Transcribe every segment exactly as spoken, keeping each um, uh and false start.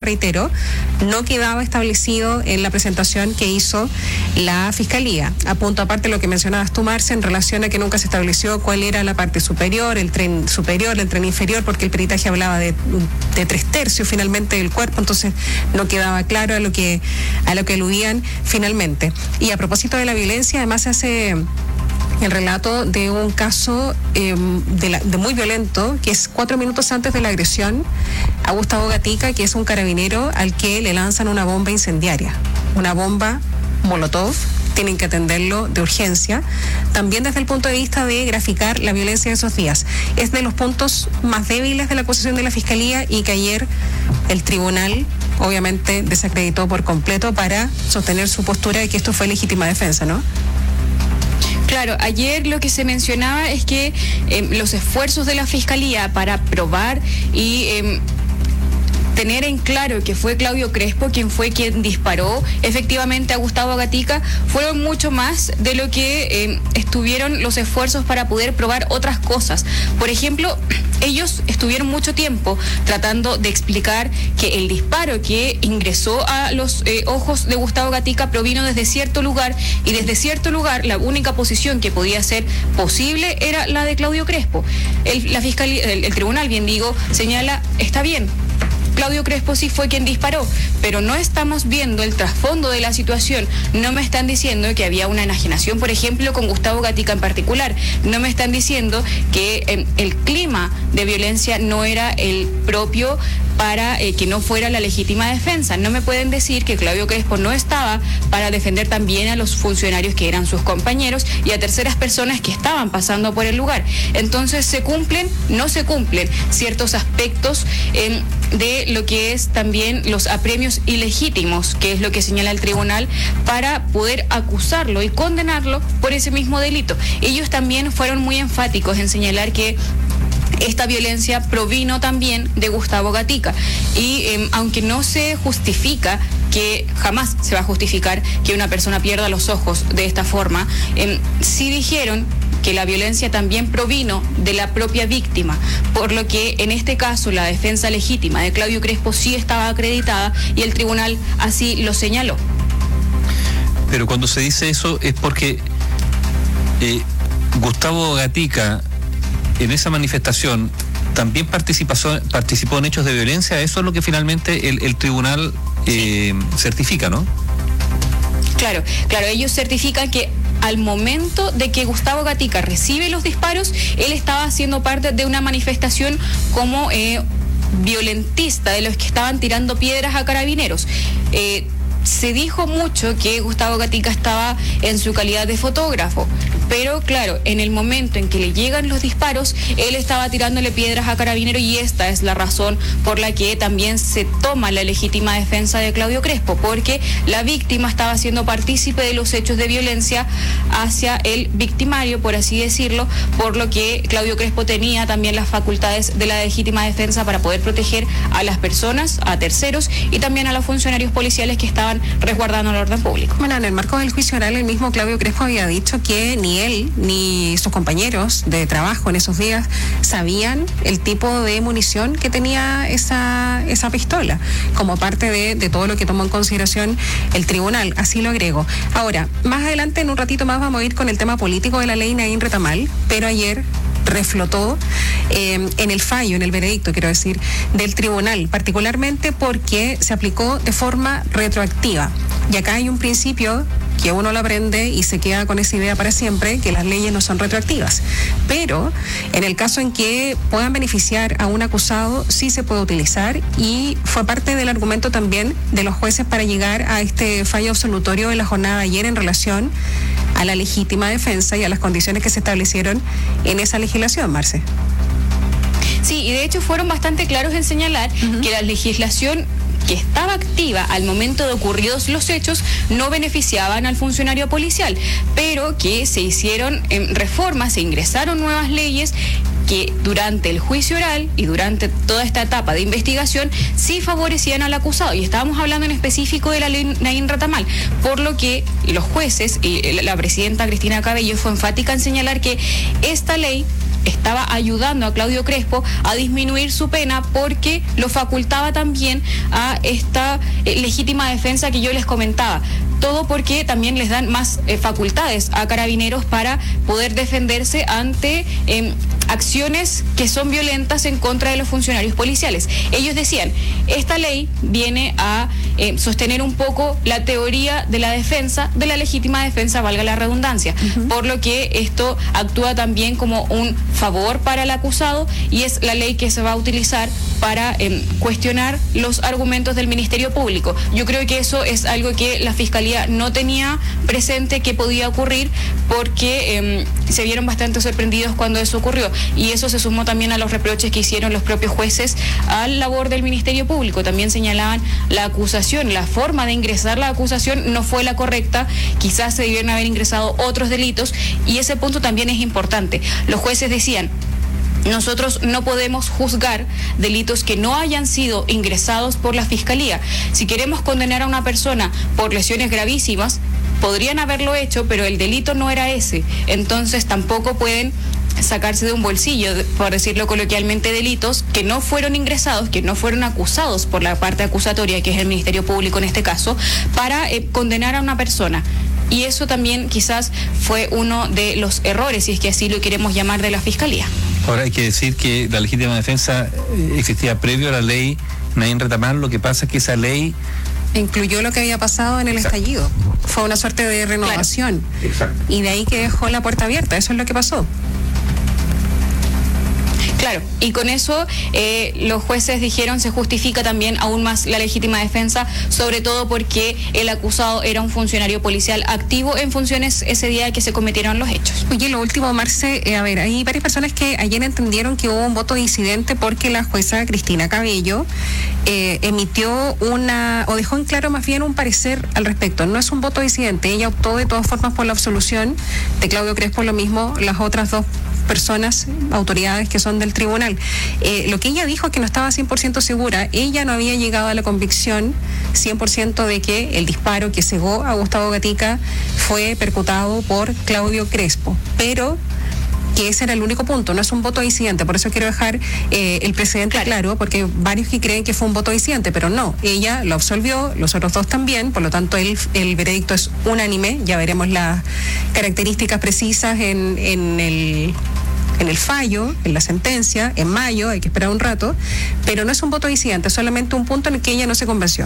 reitero, no quedaba establecido en la presentación que hizo la Fiscalía. A punto aparte lo que mencionabas tú, Marce, en relación a que nunca se estableció cuál era la parte superior, el tren superior, el tren inferior, porque el peritaje hablaba de, de tres tercios finalmente del cuerpo, entonces no quedaba claro a lo que, a lo que aludían finalmente. Y a propósito de la violencia, además se hace el relato de un caso eh, de, la, de muy violento, que es cuatro minutos antes de la agresión a Gustavo Gatica, que es un carabinero al que le lanzan una bomba incendiaria, una bomba molotov. Tienen que atenderlo de urgencia, también desde el punto de vista de graficar la violencia de esos días. Es de los puntos más débiles de la acusación de la Fiscalía y que ayer el tribunal obviamente desacreditó por completo para sostener su postura de que esto fue legítima defensa, ¿no? Claro, ayer lo que se mencionaba es que eh, los esfuerzos de la Fiscalía para probar y eh, tener en claro que fue Claudio Crespo quien fue quien disparó efectivamente a Gustavo Gatica fueron mucho más de lo que eh, estuvieron los esfuerzos para poder probar otras cosas. Por ejemplo, ellos estuvieron mucho tiempo tratando de explicar que el disparo que ingresó a los eh, ojos de Gustavo Gatica provino desde cierto lugar, y desde cierto lugar la única posición que podía ser posible era la de Claudio Crespo. El, la fiscalía, el, el tribunal, bien digo, señala, está bien, Claudio Crespo sí fue quien disparó, pero no estamos viendo el trasfondo de la situación. No me están diciendo que había una enajenación, por ejemplo, con Gustavo Gatica en particular. No me están diciendo que eh, el clima de violencia no era el propio para eh, que no fuera la legítima defensa. No me pueden decir que Claudio Crespo no estaba para defender también a los funcionarios que eran sus compañeros y a terceras personas que estaban pasando por el lugar. Entonces, ¿se cumplen? No se cumplen ciertos aspectos eh, de lo que es también los apremios ilegítimos, que es lo que señala el tribunal, para poder acusarlo y condenarlo por ese mismo delito. Ellos también fueron muy enfáticos en señalar que esta violencia provino también de Gustavo Gatica y eh, aunque no se justifica, que jamás se va a justificar que una persona pierda los ojos de esta forma, eh, sí dijeron que la violencia también provino de la propia víctima, por lo que en este caso la defensa legítima de Claudio Crespo sí estaba acreditada y el tribunal así lo señaló. Pero cuando se dice eso es porque eh, Gustavo Gatica en esa manifestación también participó, participó en hechos de violencia. Eso es lo que finalmente el, el tribunal eh, sí. certifica, ¿no? Claro, claro, ellos certifican que al momento de que Gustavo Gatica recibe los disparos, él estaba haciendo parte de una manifestación como eh, violentista, de los que estaban tirando piedras a carabineros. Eh, se dijo mucho que Gustavo Gatica estaba en su calidad de fotógrafo, pero claro, en el momento en que le llegan los disparos, él estaba tirándole piedras a carabineros y esta es la razón por la que también se toma la legítima defensa de Claudio Crespo, porque la víctima estaba siendo partícipe de los hechos de violencia hacia el victimario, por así decirlo, por lo que Claudio Crespo tenía también las facultades de la legítima defensa para poder proteger a las personas, a terceros y también a los funcionarios policiales que estaban resguardando el orden público. Bueno, en el marco del juicio oral, el mismo Claudio Crespo había dicho que ni él ni sus compañeros de trabajo en esos días sabían el tipo de munición que tenía esa, esa pistola, como parte de, de todo lo que tomó en consideración el tribunal, así lo agrego. Ahora, más adelante, en un ratito más, vamos a ir con el tema político de la ley Naín Retamal, pero ayer reflotó eh, en el fallo, en el veredicto, quiero decir, del tribunal, particularmente porque se aplicó de forma retroactiva. Y acá hay un principio que uno lo aprende y se queda con esa idea para siempre, que las leyes no son retroactivas. Pero en el caso en que puedan beneficiar a un acusado, sí se puede utilizar, y fue parte del argumento también de los jueces para llegar a este fallo absolutorio de la jornada de ayer en relación a la legítima defensa y a las condiciones que se establecieron en esa legislación, Marce. Sí, y de hecho fueron bastante claros en señalar uh-huh. que la legislación que estaba activa al momento de ocurridos los hechos no beneficiaban al funcionario policial, pero que se hicieron eh, reformas, se ingresaron nuevas leyes que durante el juicio oral y durante toda esta etapa de investigación sí favorecían al acusado, y estábamos hablando en específico de la ley Naín Retamal, por lo que los jueces y la presidenta Cristina Cabello fue enfática en señalar que esta ley estaba ayudando a Claudio Crespo a disminuir su pena porque lo facultaba también a esta eh, legítima defensa que yo les comentaba. Todo porque también les dan más eh, facultades a carabineros para poder defenderse ante eh, acciones que son violentas en contra de los funcionarios policiales. Ellos decían, esta ley viene a eh, sostener un poco la teoría de la defensa, de la legítima defensa, valga la redundancia, uh-huh. por lo que esto actúa también como un favor para el acusado y es la ley que se va a utilizar para eh, cuestionar los argumentos del Ministerio Público. Yo creo que eso es algo que la Fiscalía no tenía presente que podía ocurrir porque eh, se vieron bastante sorprendidos cuando eso ocurrió y eso se sumó también a los reproches que hicieron los propios jueces a la labor del Ministerio Público. También señalaban la acusación, la forma de ingresar la acusación no fue la correcta, quizás se debieron haber ingresado otros delitos y ese punto también es importante. Los jueces decían, nosotros no podemos juzgar delitos que no hayan sido ingresados por la Fiscalía. Si queremos condenar a una persona por lesiones gravísimas, podrían haberlo hecho, pero el delito no era ese. Entonces tampoco pueden sacarse de un bolsillo, por decirlo coloquialmente, delitos que no fueron ingresados, que no fueron acusados por la parte acusatoria, que es el Ministerio Público en este caso, para eh, condenar a una persona. Y eso también quizás fue uno de los errores, si es que así lo queremos llamar, de la Fiscalía. Ahora hay que decir que la legítima defensa existía previo a la ley Nadine Retamal, lo que pasa es que esa ley incluyó lo que había pasado en el Exacto. estallido. Fue una suerte de renovación. Claro. Exacto. Y de ahí que dejó la puerta abierta, eso es lo que pasó. Claro, y con eso eh, los jueces dijeron se justifica también aún más la legítima defensa, sobre todo porque el acusado era un funcionario policial activo en funciones ese día que se cometieron los hechos. Oye, lo último, Marce, eh, a ver, hay varias personas que ayer entendieron que hubo un voto disidente porque la jueza Cristina Cabello eh, emitió una, o dejó en claro más bien un parecer al respecto. No es un voto disidente, ella optó de todas formas por la absolución de Claudio Crespo, lo mismo las otras dos personas, autoridades que son del tribunal. Eh, lo que ella dijo es que no estaba cien por ciento segura, ella no había llegado a la convicción cien por ciento de que el disparo que cegó a Gustavo Gatica fue percutado por Claudio Crespo, pero que ese era el único punto, no es un voto disidente, por eso quiero dejar eh, el precedente claro. claro, porque varios que creen que fue un voto disidente, pero no, ella lo absolvió, los otros dos también, por lo tanto el, el veredicto es unánime, ya veremos las características precisas en, en el... en el fallo, en la sentencia, en mayo, hay que esperar un rato, pero no es un voto disidente, es solamente un punto en el que ella no se convenció.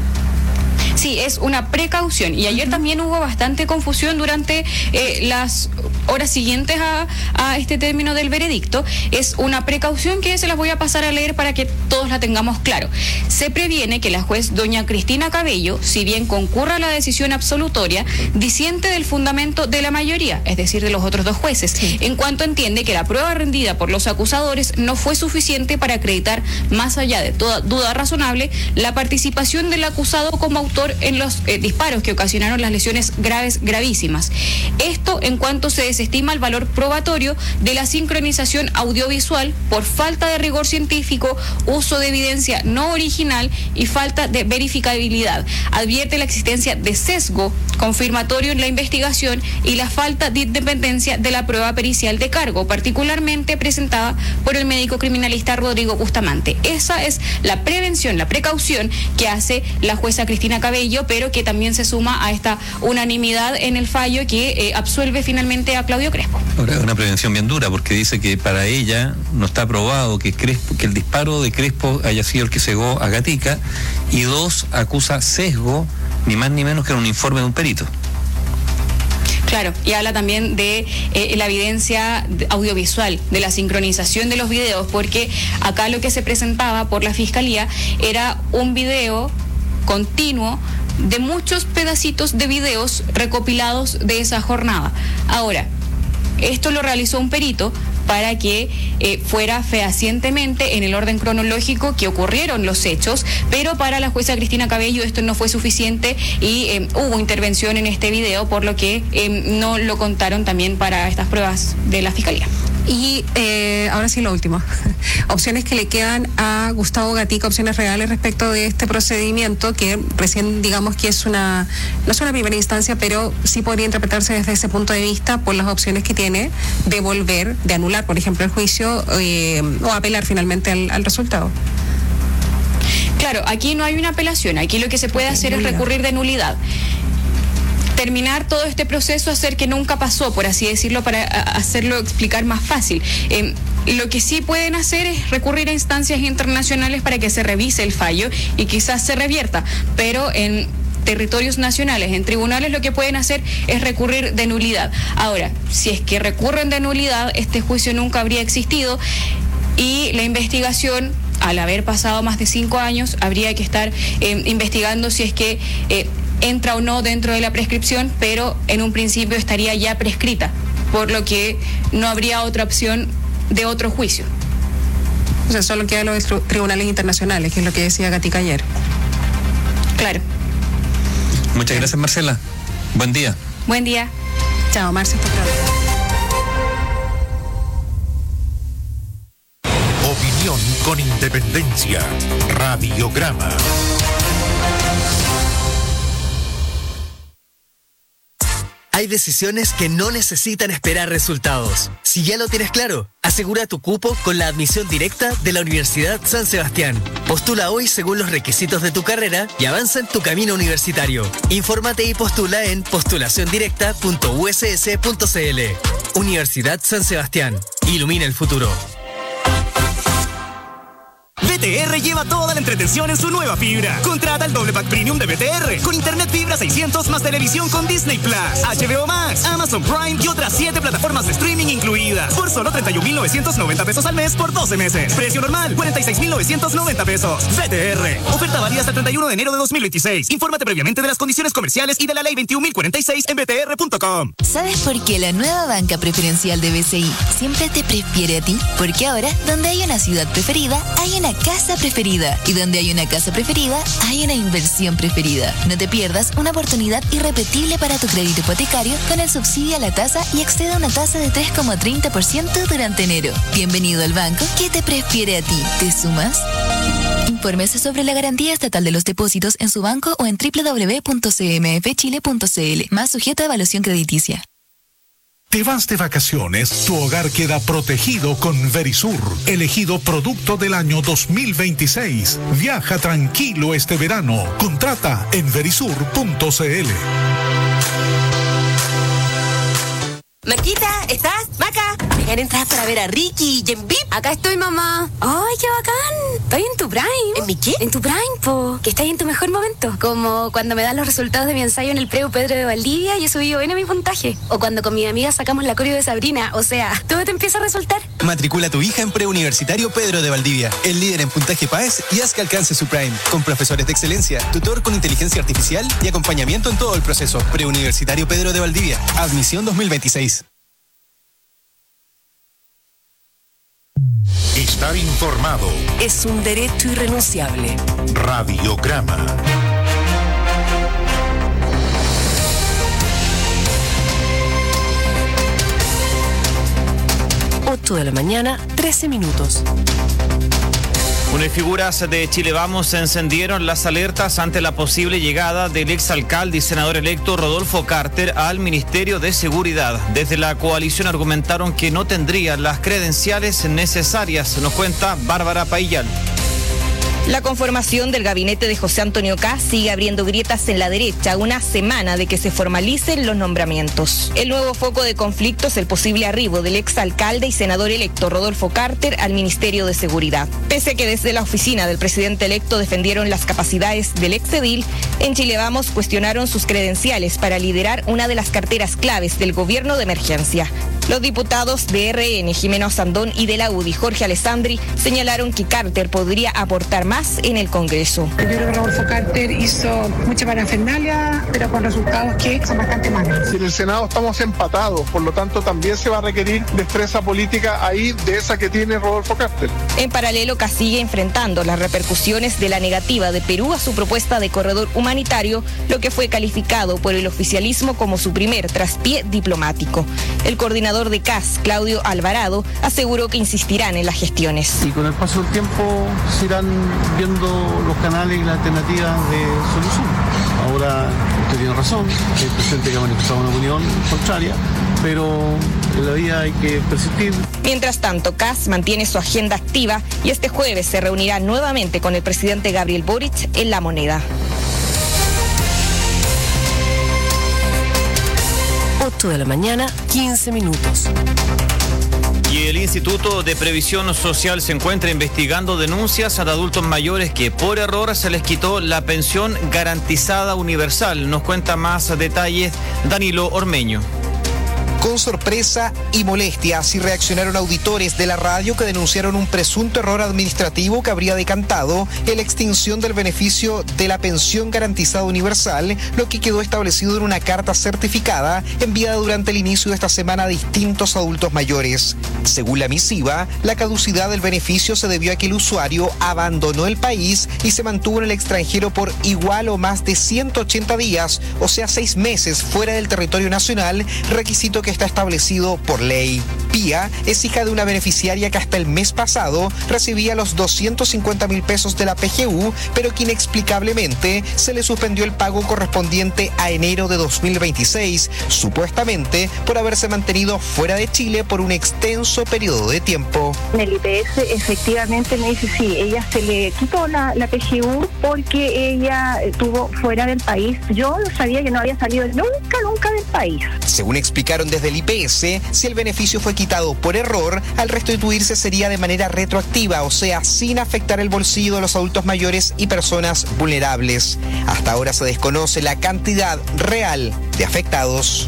Sí, es una precaución. Y ayer uh-huh. también hubo bastante confusión durante eh, las horas siguientes a, a este término del veredicto. Es una precaución que se las voy a pasar a leer para que todos la tengamos claro. Se previene que la juez doña Cristina Cabello, si bien concurra a la decisión absolutoria, disiente del fundamento de la mayoría, es decir, de los otros dos jueces, sí. en cuanto entiende que la prueba rendida por los acusadores no fue suficiente para acreditar, más allá de toda duda razonable, la participación del acusado como autor en los eh, disparos que ocasionaron las lesiones graves, gravísimas. Esto en cuanto se desestima el valor probatorio de la sincronización audiovisual por falta de rigor científico, uso de evidencia no original y falta de verificabilidad. Advierte la existencia de sesgo confirmatorio en la investigación y la falta de independencia de la prueba pericial de cargo, particularmente presentada por el médico criminalista Rodrigo Bustamante. Esa es la prevención, la precaución que hace la jueza Cristina Cabello, pero que también se suma a esta unanimidad en el fallo que eh, absuelve finalmente a Claudio Crespo. Ahora, es una prevención bien dura porque dice que para ella no está probado que Crespo, que el disparo de Crespo haya sido el que cegó a Gatica, y dos, acusa sesgo, ni más ni menos que en un informe de un perito. Claro, y habla también de eh, la evidencia audiovisual, de la sincronización de los videos, porque acá lo que se presentaba por la Fiscalía era un video continuo de muchos pedacitos de videos recopilados de esa jornada. Ahora, esto lo realizó un perito para que eh, fuera fehacientemente en el orden cronológico que ocurrieron los hechos, pero para la jueza Cristina Cabello esto no fue suficiente y eh, hubo intervención en este video, por lo que eh, no lo contaron también para estas pruebas de la Fiscalía. Y eh, ahora sí lo último, opciones que le quedan a Gustavo Gatica, opciones reales respecto de este procedimiento que recién digamos que es una, no es una primera instancia, pero sí podría interpretarse desde ese punto de vista por las opciones que tiene de volver, de anular por ejemplo el juicio eh, o apelar finalmente al, al resultado. Claro, aquí no hay una apelación, aquí lo que se puede hacer es recurrir de nulidad. Terminar todo este proceso, hacer que nunca pasó, por así decirlo, para hacerlo explicar más fácil. Eh, lo que sí pueden hacer es recurrir a instancias internacionales para que se revise el fallo y quizás se revierta, pero en territorios nacionales, en tribunales, lo que pueden hacer es recurrir de nulidad. Ahora, si es que recurren de nulidad, este juicio nunca habría existido y la investigación, al haber pasado más de cinco años, habría que estar eh, investigando si es que eh, entra o no dentro de la prescripción, pero en un principio estaría ya prescrita, por lo que no habría otra opción de otro juicio. O sea, solo queda los tribunales internacionales, que es lo que decía Gatica ayer. Claro. Muchas gracias, Marcela. Buen día. Buen día. Chao, Marcia. Hasta pronto. Opinión con independencia. Radiograma. Hay decisiones que no necesitan esperar resultados. Si ya lo tienes claro, asegura tu cupo con la admisión directa de la Universidad San Sebastián. Postula hoy según los requisitos de tu carrera y avanza en tu camino universitario. Infórmate y postula en postulación directa punto u s s punto c l. Universidad San Sebastián. Ilumina el futuro. B T R lleva toda la entretención en su nueva fibra. Contrata el doble pack premium de B T R con internet fibra seiscientos más televisión con Disney Plus, H B O Max, Amazon Prime y otras siete plataformas de streaming incluidas por solo treinta y un mil novecientos noventa pesos al mes por doce meses. Precio normal cuarenta y seis mil novecientos noventa pesos. B T R. Oferta válida hasta el treinta y uno de enero de dos mil veintiséis. Infórmate previamente de las condiciones comerciales y de la ley veintiún mil cuarenta y seis en b t r punto com. ¿Sabes por qué la nueva banca preferencial de B C I siempre te prefiere a ti? Porque ahora, donde hay una ciudad preferida, hay una casa preferida. Y donde hay una casa preferida, hay una inversión preferida. No te pierdas una oportunidad irrepetible para tu crédito hipotecario con el subsidio a la tasa y accede a una tasa de tres coma treinta por ciento durante enero. Bienvenido al banco que te prefiere a ti. ¿Te sumas? Infórmese sobre la garantía estatal de los depósitos en su banco o en doble u doble u doble u punto c m f chile punto c l. Más sujeto a evaluación crediticia. Te vas de vacaciones, tu hogar queda protegido con Verisur, elegido producto del año dos mil veintiséis. Viaja tranquilo este verano. Contrata en verisur punto c l. Maquita, ¿estás? Maca, me gané entradas para ver a Ricky y en V I P. Acá estoy, mamá. ¡Ay, qué bacán! Estoy en tu prime. ¿En mi qué? En tu prime, po. Que estás en tu mejor momento. Como cuando me dan los resultados de mi ensayo en el Preu Pedro de Valdivia y he subido bien a mi puntaje. O cuando con mi amiga sacamos la coreo de Sabrina. O sea, todo te empieza a resultar. Matricula a tu hija en Preuniversitario Pedro de Valdivia, el líder en puntaje P A E S, y haz que alcance su prime. Con profesores de excelencia, tutor con inteligencia artificial y acompañamiento en todo el proceso. Preuniversitario Pedro de Valdivia. Admisión dos mil veintiséis. Estar informado Es un derecho irrenunciable. Radiograma. ocho de la mañana, trece minutos. Unas figuras de Chile Vamos se encendieron las alertas ante la posible llegada del exalcalde y senador electo Rodolfo Carter al Ministerio de Seguridad. Desde la coalición argumentaron que no tendría las credenciales necesarias, nos cuenta Bárbara Paillal. La conformación del gabinete de José Antonio Kast sigue abriendo grietas en la derecha, una semana de que se formalicen los nombramientos. El nuevo foco de conflicto es el posible arribo del exalcalde y senador electo Rodolfo Carter al Ministerio de Seguridad. Pese a que desde la oficina del presidente electo defendieron las capacidades del exedil, en Chile Vamos cuestionaron sus credenciales para liderar una de las carteras claves del gobierno de emergencia. Los diputados de R N, Jimeno Sandón, y de la U D I, Jorge Alessandri, señalaron que Carter podría aportar más en el Congreso. Yo creo que Rodolfo Carter hizo mucha parafernalia, pero con resultados que son bastante malos. En el Senado estamos empatados, por lo tanto también se va a requerir destreza política ahí de esa que tiene Rodolfo Carter. En paralelo, Kast sigue enfrentando las repercusiones de la negativa de Perú a su propuesta de corredor humanitario, lo que fue calificado por el oficialismo como su primer traspié diplomático. El coordinador coordinador de C A S, Claudio Alvarado, aseguró que insistirán en las gestiones. Y con el paso del tiempo se irán viendo los canales y las alternativas de solución. Ahora usted tiene razón, el presidente que ha manifestado una opinión contraria, pero en la vida hay que persistir. Mientras tanto, C A S mantiene su agenda activa y este jueves se reunirá nuevamente con el presidente Gabriel Boric en La Moneda. ocho de la mañana, quince minutos. Y el Instituto de Previsión Social se encuentra investigando denuncias a adultos mayores que por error se les quitó la pensión garantizada universal. Nos cuenta más detalles Danilo Ormeño. Con sorpresa y molestia, así reaccionaron auditores de la radio que denunciaron un presunto error administrativo que habría decantado en la extinción del beneficio de la pensión garantizada universal, lo que quedó establecido en una carta certificada enviada durante el inicio de esta semana a distintos adultos mayores. Según la misiva, la caducidad del beneficio se debió a que el usuario abandonó el país y se mantuvo en el extranjero por igual o más de ciento ochenta días, o sea, seis meses fuera del territorio nacional, requisito que está establecido por ley. Pía es hija de una beneficiaria que hasta el mes pasado recibía los doscientos cincuenta mil pesos de la P G U, pero que inexplicablemente se le suspendió el pago correspondiente a enero de dos mil veintiséis, supuestamente por haberse mantenido fuera de Chile por un extenso periodo de tiempo. En el I P S efectivamente me dice sí, ella se le quitó la, la P G U porque ella estuvo fuera del país. Yo no sabía que no había salido nunca, nunca del país. Según explicaron desde el I P S, si el beneficio fue quitado por error, al restituirse sería de manera retroactiva, o sea, sin afectar el bolsillo de los adultos mayores y personas vulnerables. Hasta ahora se desconoce la cantidad real de afectados.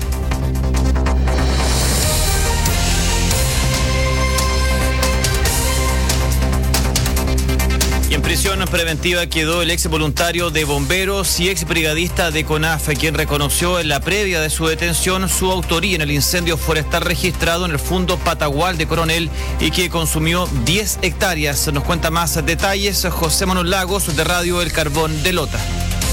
Y en prisión preventiva quedó el ex voluntario de bomberos y ex brigadista de CONAF, quien reconoció en la previa de su detención su autoría en el incendio forestal registrado en el Fundo Patagual de Coronel y que consumió diez hectáreas. Nos cuenta más detalles José Manuel Lagos de Radio El Carbón de Lota.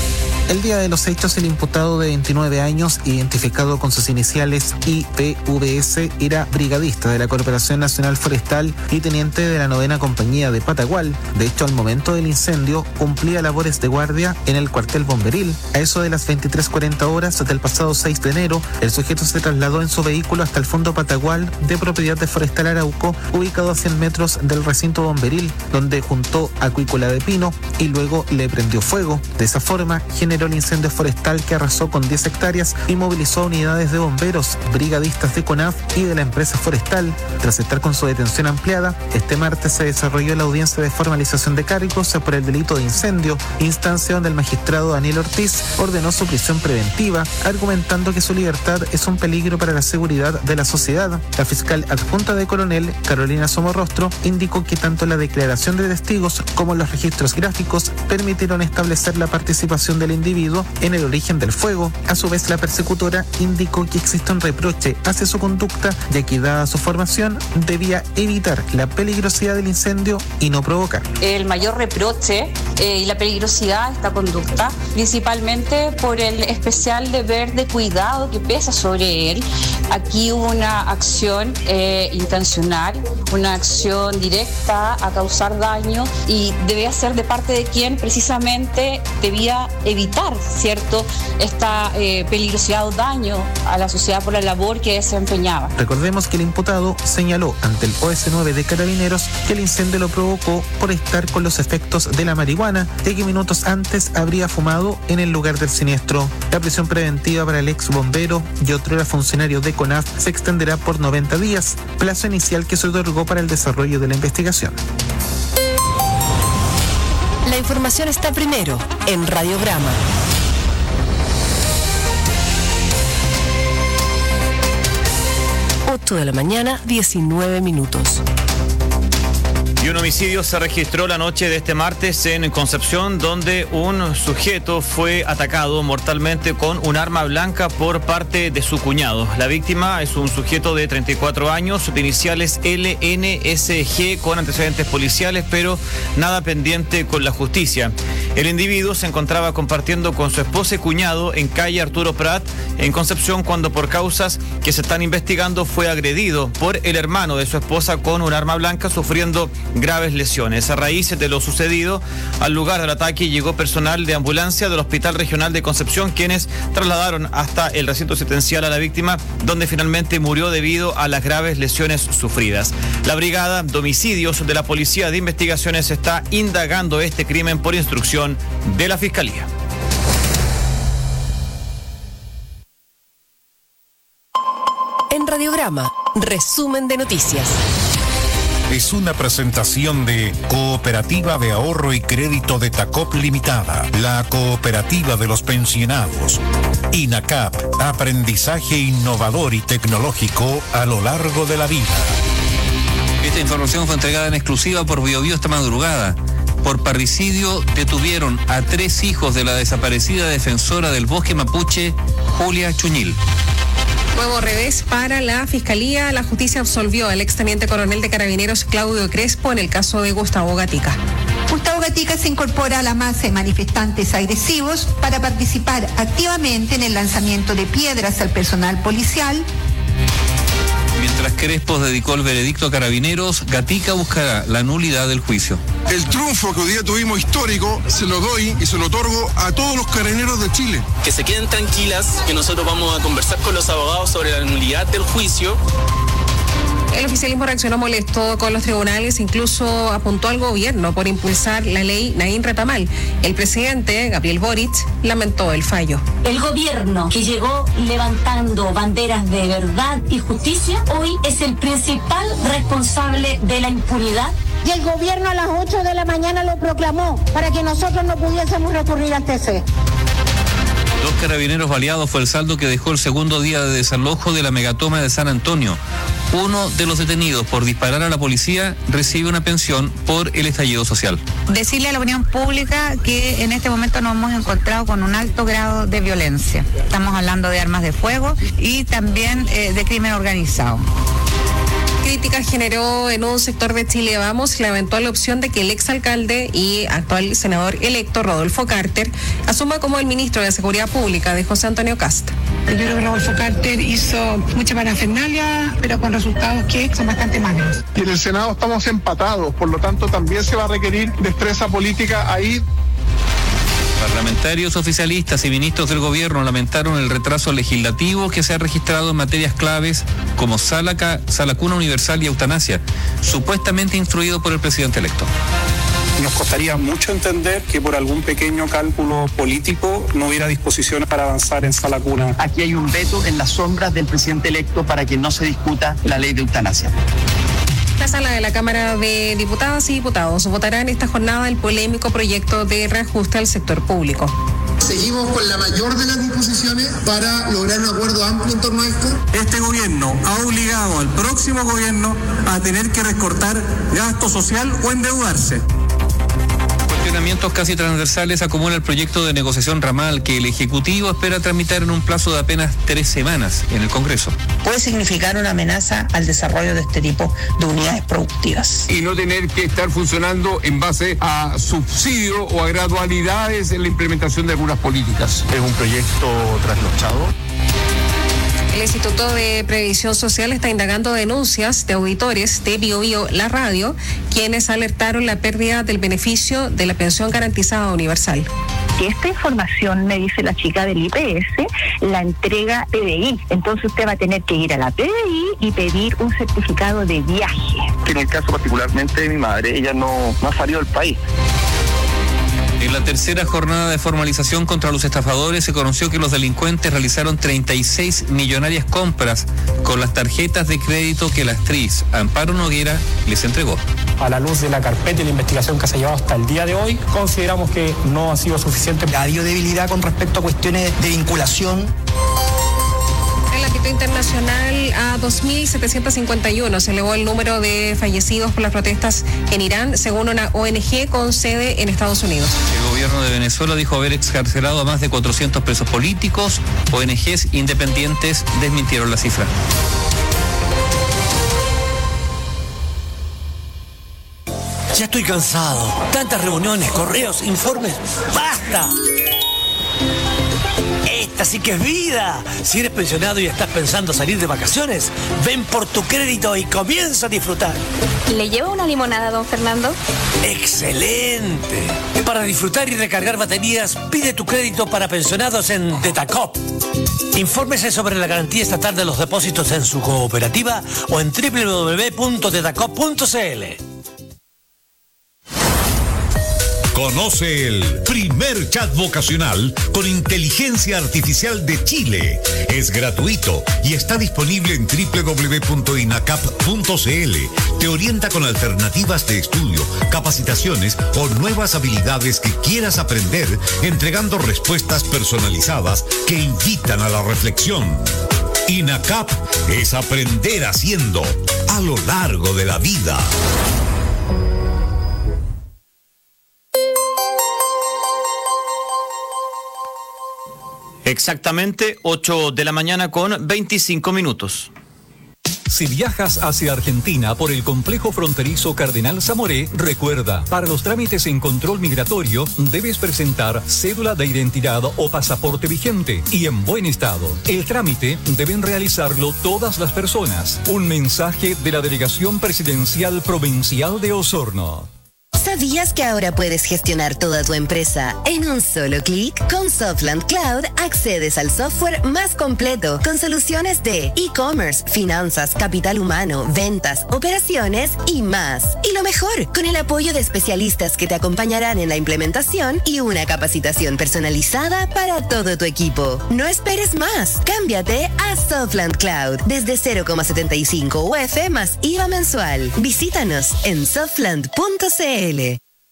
El día de los hechos, el imputado de veintinueve años, identificado con sus iniciales I P V S, era brigadista de la Corporación Nacional Forestal y teniente de la novena compañía de Patagual. De hecho, al momento del incendio, cumplía labores de guardia en el cuartel bomberil. A eso de las veintitrés cuarenta horas del pasado seis de enero, el sujeto se trasladó en su vehículo hasta el Fondo Patagual, de propiedad de Forestal Arauco, ubicado a cien metros del recinto bomberil, donde juntó acuícola de pino y luego le prendió fuego. De esa forma, generó el incendio forestal que arrasó con diez hectáreas y movilizó unidades de bomberos, brigadistas de CONAF y de la empresa forestal. Tras estar con su detención ampliada, este martes se desarrolló la audiencia de formalización de cargos por el delito de incendio, instancia donde el magistrado Daniel Ortiz ordenó su prisión preventiva, argumentando que su libertad es un peligro para la seguridad de la sociedad. La fiscal adjunta de Coronel, Carolina Somorrostro, indicó que tanto la declaración de testigos como los registros gráficos permitieron establecer la participación del individuo en el origen del fuego. A su vez, la persecutora indicó que existe un reproche hacia su conducta, ya que dada su formación debía evitar la peligrosidad del incendio y no provocar. El mayor reproche eh, y la peligrosidad de esta conducta, principalmente por el especial deber de cuidado que pesa sobre él. Aquí hubo una acción eh, intencional, una acción directa a causar daño y debía ser de parte de quien precisamente debía evitar, ¿cierto?, esta eh, peligrosidad o daño a la sociedad por la labor que desempeñaba. Recordemos que el imputado señaló ante el O S nueve de Carabineros que el incendio lo provocó por estar con los efectos de la marihuana, ya que minutos antes habría fumado en el lugar del siniestro. La prisión preventiva para el ex bombero y otro funcionario de CONAF se extenderá por noventa días, plazo inicial que se otorgó para el desarrollo de la investigación. La información está primero en Radiograma. ocho de la mañana, diecinueve minutos. Y Y un homicidio se registró la noche de este martes en Concepción, donde un sujeto fue atacado mortalmente con un arma blanca por parte de su cuñado. La víctima es un sujeto de treinta y cuatro años, de iniciales L N S G, con antecedentes policiales, pero nada pendiente con la justicia. El individuo se encontraba compartiendo con su esposa y cuñado en calle Arturo Prat, en Concepción, cuando por causas que se están investigando fue agredido por el hermano de su esposa con un arma blanca, sufriendo graves lesiones. A raíz de lo sucedido, al lugar del ataque llegó personal de ambulancia del Hospital Regional de Concepción, quienes trasladaron hasta el recinto asistencial a la víctima, donde finalmente murió debido a las graves lesiones sufridas. La Brigada de Homicidios de la Policía de Investigaciones está indagando este crimen por instrucción de la Fiscalía. En Radiograma, resumen de noticias. Es una presentación de Cooperativa de Ahorro y Crédito de Tacop Limitada, la cooperativa de los pensionados. INACAP, aprendizaje innovador y tecnológico a lo largo de la vida. Esta información fue entregada en exclusiva por BioBio esta madrugada. Por parricidio detuvieron a tres hijos de la desaparecida defensora del bosque mapuche, Julia Chuñil. Nuevo revés para la Fiscalía. La justicia absolvió al exteniente coronel de Carabineros Claudio Crespo en el caso de Gustavo Gatica. Gustavo Gatica se incorpora a la masa de manifestantes agresivos para participar activamente en el lanzamiento de piedras al personal policial. Mientras Crespo dedicó el veredicto a Carabineros, Gatica buscará la nulidad del juicio. El triunfo que hoy día tuvimos histórico se lo doy y se lo otorgo a todos los carabineros de Chile. Que se queden tranquilas, que nosotros vamos a conversar con los abogados sobre la nulidad del juicio. El oficialismo reaccionó molesto con los tribunales, incluso apuntó al gobierno por impulsar la ley Naín Retamal. El presidente, Gabriel Boric, lamentó el fallo. El gobierno que llegó levantando banderas de verdad y justicia, hoy es el principal responsable de la impunidad. Y el gobierno a las ocho de la mañana lo proclamó para que nosotros no pudiésemos recurrir al T C. Dos carabineros baleados fue el saldo que dejó el segundo día de desalojo de la megatoma de San Antonio. Uno de los detenidos por disparar a la policía recibe una pensión por el estallido social. Decirle a la opinión pública que en este momento nos hemos encontrado con un alto grado de violencia. Estamos hablando de armas de fuego y también eh, de crimen organizado. Crítica generó en un sector de Chile Vamos la eventual opción de que el exalcalde y actual senador electo Rodolfo Carter asuma como el ministro de Seguridad Pública de José Antonio Kast. Yo creo que Rodolfo Carter hizo mucha parafernalia, pero con resultados que son bastante malos. Y en el Senado estamos empatados, por lo tanto también se va a requerir destreza política ahí. Parlamentarios oficialistas y ministros del gobierno lamentaron el retraso legislativo que se ha registrado en materias claves como sala, sala cuna universal y eutanasia, supuestamente instruido por el presidente electo. Nos costaría mucho entender que por algún pequeño cálculo político no hubiera disposición para avanzar en sala cuna. Aquí hay un veto en las sombras del presidente electo para que no se discuta la ley de eutanasia. La sala de la Cámara de Diputadas y Diputados votará en esta jornada el polémico proyecto de reajuste al sector público. Seguimos con la mayor de las disposiciones para lograr un acuerdo amplio en torno a esto. Este gobierno ha obligado al próximo gobierno a tener que recortar gasto social o endeudarse. Cuestionamientos casi transversales acumula el proyecto de negociación ramal que el Ejecutivo espera tramitar en un plazo de apenas tres semanas en el Congreso. Puede significar una amenaza al desarrollo de este tipo de unidades productivas. Y no tener que estar funcionando en base a subsidio o a gradualidades en la implementación de algunas políticas. Es un proyecto trasnochado. El Instituto de Previsión Social está indagando denuncias de auditores de BioBio La Radio, quienes alertaron la pérdida del beneficio de la pensión garantizada universal. Que esta información, me dice la chica del I P S, la entrega P D I. Entonces usted va a tener que ir a la P D I y pedir un certificado de viaje. En el caso particularmente de mi madre, ella no, no ha salido del país. En la tercera jornada de formalización contra los estafadores se conoció que los delincuentes realizaron treinta y seis millonarias compras con las tarjetas de crédito que la actriz Amparo Noguera les entregó. A la luz de la carpeta y la investigación que se ha llevado hasta el día de hoy, consideramos que no ha sido suficiente. Ha habido debilidad con respecto a cuestiones de vinculación. En la ámbito internacional a dos mil setecientos cincuenta y uno. Se elevó el número de fallecidos por las protestas en Irán, según una O N G con sede en Estados Unidos. El gobierno de Venezuela dijo haber excarcelado a más de cuatrocientos presos políticos. O N Ges independientes desmintieron la cifra. Ya estoy cansado. Tantas reuniones, correos, informes. ¡Basta! Esta sí que es vida. Si eres pensionado y estás pensando salir de vacaciones, ven por tu crédito y comienza a disfrutar. ¿Le lleva una limonada, don Fernando? ¡Excelente! Para disfrutar y recargar baterías, pide tu crédito para pensionados en Tetacop. Infórmese sobre la garantía estatal de los depósitos en su cooperativa o en doble u doble u doble u punto tetacop punto c l. Conoce el primer chat vocacional con inteligencia artificial de Chile. Es gratuito y está disponible en doble u doble u doble u punto inacap punto c l. Te orienta con alternativas de estudio, capacitaciones o nuevas habilidades que quieras aprender, entregando respuestas personalizadas que invitan a la reflexión. INACAP es aprender haciendo a lo largo de la vida. Exactamente ocho de la mañana con veinticinco minutos. Si viajas hacia Argentina por el complejo fronterizo Cardenal Zamoré, recuerda, para los trámites en control migratorio debes presentar cédula de identidad o pasaporte vigente y en buen estado. El trámite deben realizarlo todas las personas. Un mensaje de la Delegación Presidencial Provincial de Osorno. ¿Sabías que ahora puedes gestionar toda tu empresa en un solo clic? Con Softland Cloud accedes al software más completo con soluciones de e-commerce, finanzas, capital humano, ventas, operaciones y más. Y lo mejor, con el apoyo de especialistas que te acompañarán en la implementación y una capacitación personalizada para todo tu equipo. No esperes más. Cámbiate a Softland Cloud desde cero coma setenta y cinco U F más I V A mensual. Visítanos en softland punto c l.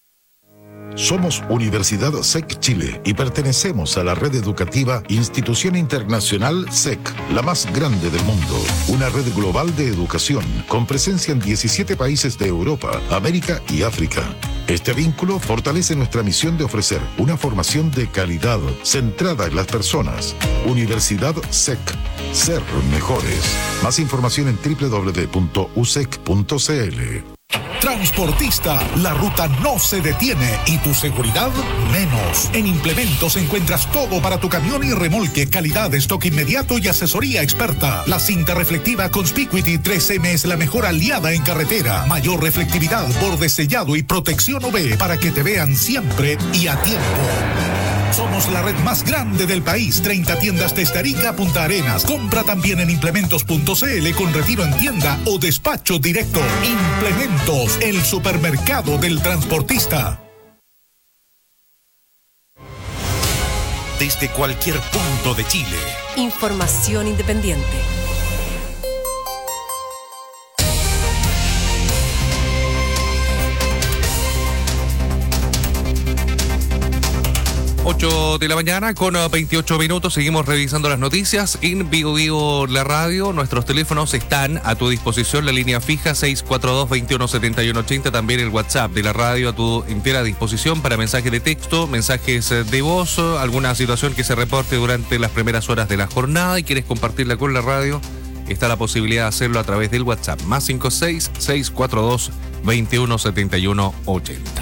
Somos Universidad S E C Chile y pertenecemos a la red educativa Institución Internacional S E C, la más grande del mundo. Una red global de educación con presencia en diecisiete países de Europa, América y África. Este vínculo fortalece nuestra misión de ofrecer una formación de calidad centrada en las personas. Universidad S E C. Ser mejores. Más información en doble u doble u doble u punto u s e c punto c l. Transportista, la ruta no se detiene y tu seguridad menos. En Implementos encuentras todo para tu camión y remolque, calidad, stock inmediato y asesoría experta. La cinta reflectiva Conspicuity tres eme es la mejor aliada en carretera. Mayor reflectividad, borde sellado y protección U V para que te vean siempre y a tiempo. Somos la red más grande del país, treinta tiendas desde Arica a Punta Arenas. Compra también en implementos punto c l con retiro en tienda o despacho directo. Implementos, el supermercado del transportista. Desde cualquier punto de Chile. Información independiente. ocho de la mañana con veintiocho minutos. Seguimos revisando las noticias en Vivo Vivo la radio. Nuestros teléfonos están a tu disposición. La línea fija seis cuatro dos, veintiuno setenta y uno ochenta. También el WhatsApp de la radio a tu entera disposición para mensajes de texto, mensajes de voz, alguna situación que se reporte durante las primeras horas de la jornada y quieres compartirla con la radio. Está la posibilidad de hacerlo a través del WhatsApp. Más cinco seis, seis cuatro dos, veintiuno setenta y uno ochenta.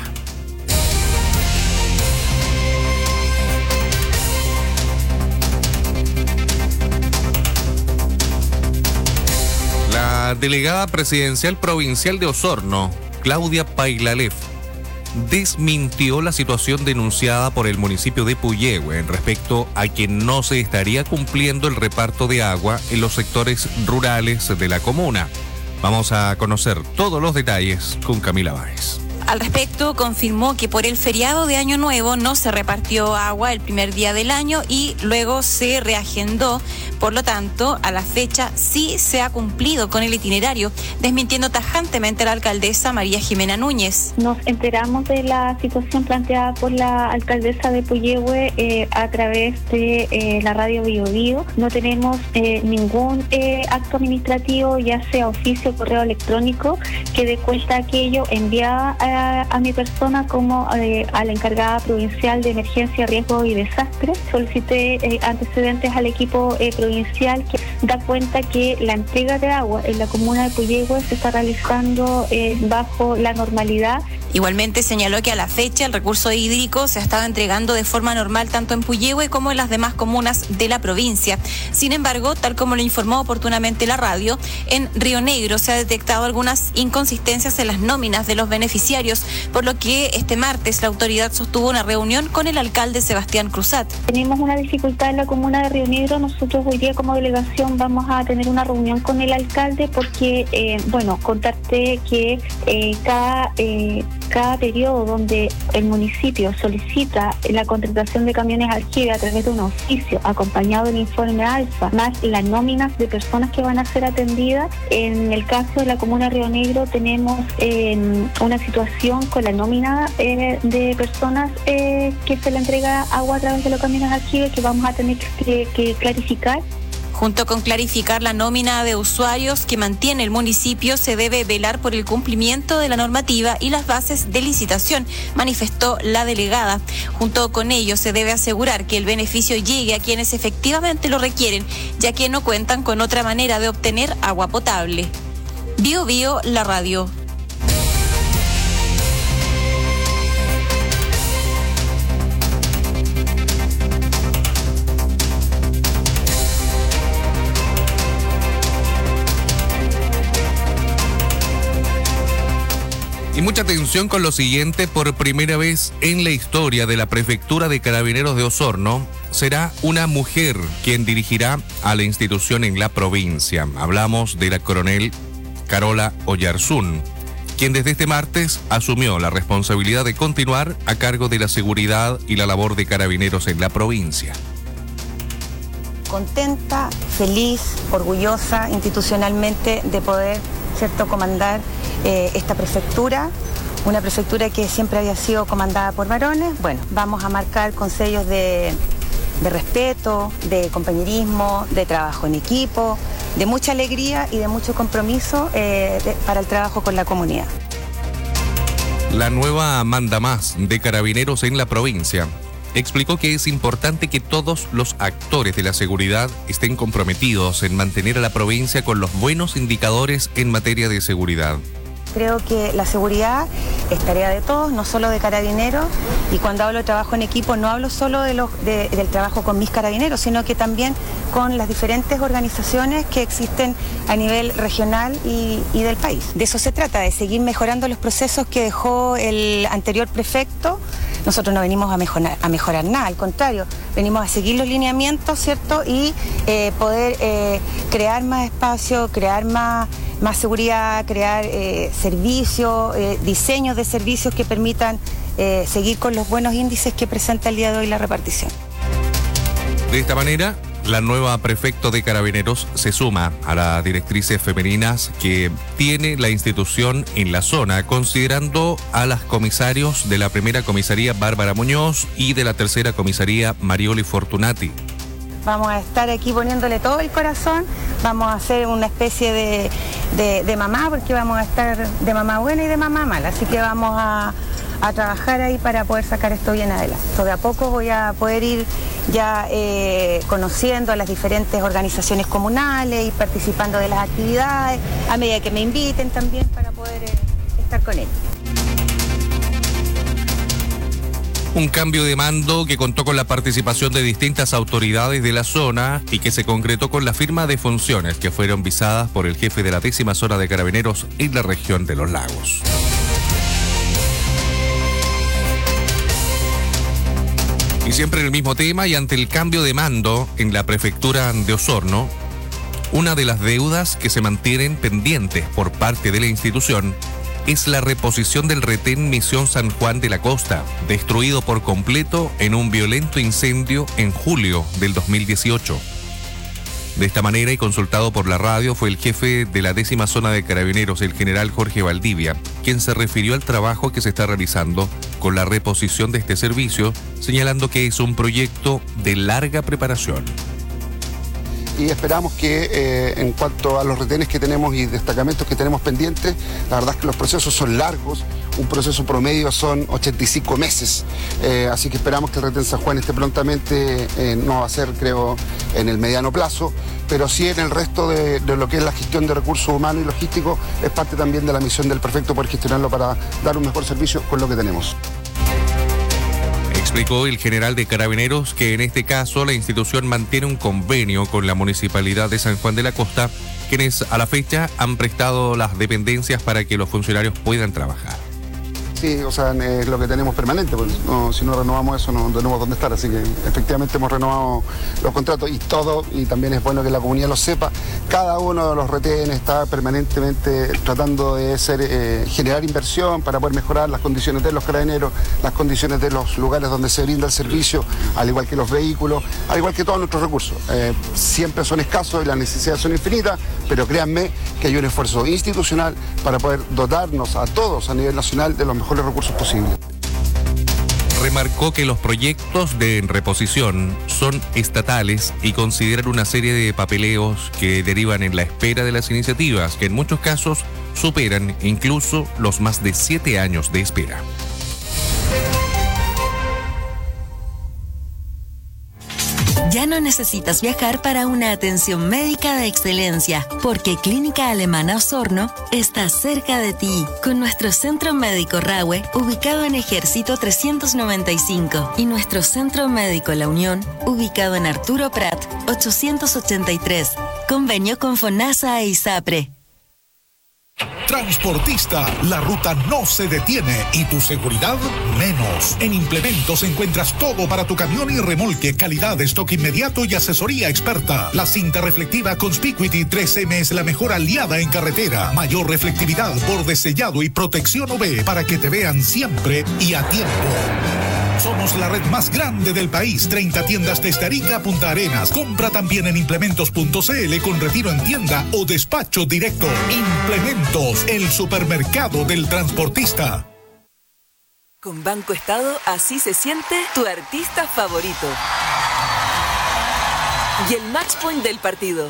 La delegada presidencial provincial de Osorno, Claudia Pailalef, desmintió la situación denunciada por el municipio de Puyehue en respecto a que no se estaría cumpliendo el reparto de agua en los sectores rurales de la comuna. Vamos a conocer todos los detalles con Camila Báez. Al respecto, confirmó que por el feriado de Año Nuevo no se repartió agua el primer día del año y luego se reagendó por Por lo tanto, a la fecha sí se ha cumplido con el itinerario, desmintiendo tajantemente a la alcaldesa María Jimena Núñez. Nos enteramos de la situación planteada por la alcaldesa de Puyehue eh, a través de eh, la radio Bio Bio. No tenemos eh, ningún eh, acto administrativo, ya sea oficio o correo electrónico, que dé cuenta aquello enviada a, a mi persona como eh, a la encargada provincial de emergencia, riesgo y desastre. Solicité eh, antecedentes al equipo eh, provincial que da cuenta que la entrega de agua en la comuna de Puyehue se está realizando eh, bajo la normalidad. Igualmente señaló que a la fecha el recurso hídrico se ha estado entregando de forma normal tanto en Puyehue como en las demás comunas de la provincia. Sin embargo, tal como lo informó oportunamente la radio, en Río Negro se ha detectado algunas inconsistencias en las nóminas de los beneficiarios, por lo que este martes la autoridad sostuvo una reunión con el alcalde Sebastián Cruzat. Tenemos una dificultad en la comuna de Río Negro. Nosotros hoy día como delegación vamos a tener una reunión con el alcalde porque, eh, bueno, contarte que eh, cada... Eh, Cada periodo donde el municipio solicita la contratación de camiones aljibe a través de un oficio acompañado del informe alfa, más las nóminas de personas que van a ser atendidas, en el caso de la comuna de Río Negro tenemos eh, una situación con la nómina eh, de personas eh, que se le entrega agua a través de los camiones aljibe que vamos a tener que, que clarificar. Junto con clarificar la nómina de usuarios que mantiene el municipio, se debe velar por el cumplimiento de la normativa y las bases de licitación, manifestó la delegada. Junto con ello, se debe asegurar que el beneficio llegue a quienes efectivamente lo requieren, ya que no cuentan con otra manera de obtener agua potable. Bio Bio, la radio. Y mucha atención con lo siguiente: por primera vez en la historia de la Prefectura de Carabineros de Osorno, será una mujer quien dirigirá a la institución en la provincia. Hablamos de la coronel Carola Oyarzún, quien desde este martes asumió la responsabilidad de continuar a cargo de la seguridad y la labor de carabineros en la provincia. Contenta, feliz, orgullosa institucionalmente de poder, ¿cierto?, comandar eh, esta prefectura, una prefectura que siempre había sido comandada por varones. Bueno, vamos a marcar con sellos de, de respeto, de compañerismo, de trabajo en equipo, de mucha alegría y de mucho compromiso eh, de, para el trabajo con la comunidad. La nueva mandamás de carabineros en la provincia explicó que es importante que todos los actores de la seguridad estén comprometidos en mantener a la provincia con los buenos indicadores en materia de seguridad. Creo que la seguridad es tarea de todos, no solo de carabineros, y cuando hablo de trabajo en equipo no hablo solo de los, de, del trabajo con mis carabineros, sino que también con las diferentes organizaciones que existen a nivel regional y, y del país. De eso se trata, de seguir mejorando los procesos que dejó el anterior prefecto. Nosotros no venimos a mejorar, a mejorar nada, al contrario, venimos a seguir los lineamientos, ¿cierto? Y eh, poder eh, crear más espacio, crear más, más seguridad, crear eh, servicios, eh, diseños de servicios que permitan eh, seguir con los buenos índices que presenta el día de hoy la repartición. De esta manera, la nueva prefecto de Carabineros se suma a las directrices femeninas que tiene la institución en la zona, considerando a las comisarios de la primera comisaría Bárbara Muñoz y de la tercera comisaría Marioli Fortunati. Vamos a estar aquí poniéndole todo el corazón, vamos a hacer una especie de, de, de mamá, porque vamos a estar de mamá buena y de mamá mala, así que vamos a, a trabajar ahí para poder sacar esto bien adelante. De a poco voy a poder ir ya eh, conociendo a las diferentes organizaciones comunales y participando de las actividades, a medida que me inviten también para poder eh, estar con ellos. Un cambio de mando que contó con la participación de distintas autoridades de la zona y que se concretó con la firma de funciones que fueron visadas por el jefe de la décima zona de carabineros en la región de Los Lagos. Y siempre en el mismo tema y ante el cambio de mando en la prefectura de Osorno, una de las deudas que se mantienen pendientes por parte de la institución es la reposición del retén Misión San Juan de la Costa, destruido por completo en un violento incendio en julio del dos mil dieciocho. De esta manera, y consultado por la radio, fue el jefe de la décima zona de Carabineros, el general Jorge Valdivia, quien se refirió al trabajo que se está realizando con la reposición de este servicio, señalando que es un proyecto de larga preparación. Y esperamos que eh, en cuanto a los retenes que tenemos y destacamentos que tenemos pendientes, la verdad es que los procesos son largos, un proceso promedio son ochenta y cinco meses, eh, así que esperamos que el retén San Juan esté prontamente, eh, no va a ser creo en el mediano plazo, pero sí en el resto de, de lo que es la gestión de recursos humanos y logísticos, es parte también de la misión del prefecto poder gestionarlo para dar un mejor servicio con lo que tenemos. Explicó el general de Carabineros que en este caso la institución mantiene un convenio con la Municipalidad de San Juan de la Costa, quienes a la fecha han prestado las dependencias para que los funcionarios puedan trabajar. Sí, o sea, es lo que tenemos permanente, pues no, si no renovamos eso no tenemos dónde estar, así que efectivamente hemos renovado los contratos y todo, y también es bueno que la comunidad lo sepa, cada uno de los retenes está permanentemente tratando de ser, eh, generar inversión para poder mejorar las condiciones de los carabineros, las condiciones de los lugares donde se brinda el servicio, al igual que los vehículos, al igual que todos nuestros recursos. Eh, siempre son escasos y las necesidades son infinitas, pero créanme que hay un esfuerzo institucional para poder dotarnos a todos a nivel nacional de los mejores recursos posibles. Remarcó que los proyectos de reposición son estatales y consideran una serie de papeleos que derivan en la espera de las iniciativas, que en muchos casos superan incluso los más de siete años de espera. Ya no necesitas viajar para una atención médica de excelencia, porque Clínica Alemana Osorno está cerca de ti, con nuestro Centro Médico Rahue, ubicado en Ejército trescientos noventa y cinco, y nuestro Centro Médico La Unión, ubicado en Arturo Prat ochocientos ochenta y tres. Convenio con FONASA e ISAPRE. Transportista, la ruta no se detiene y tu seguridad menos. En Implementos encuentras todo para tu camión y remolque, calidad, stock inmediato y asesoría experta. La cinta reflectiva Conspicuity tres eme es la mejor aliada en carretera. Mayor reflectividad, borde sellado y protección U V para que te vean siempre y a tiempo. Somos la red más grande del país, treinta tiendas desde Arica a Punta Arenas. Compra también en implementos punto c l con retiro en tienda o despacho directo. Implementos, el supermercado del transportista. Con Banco Estado, así se siente tu artista favorito. Y el match point del partido.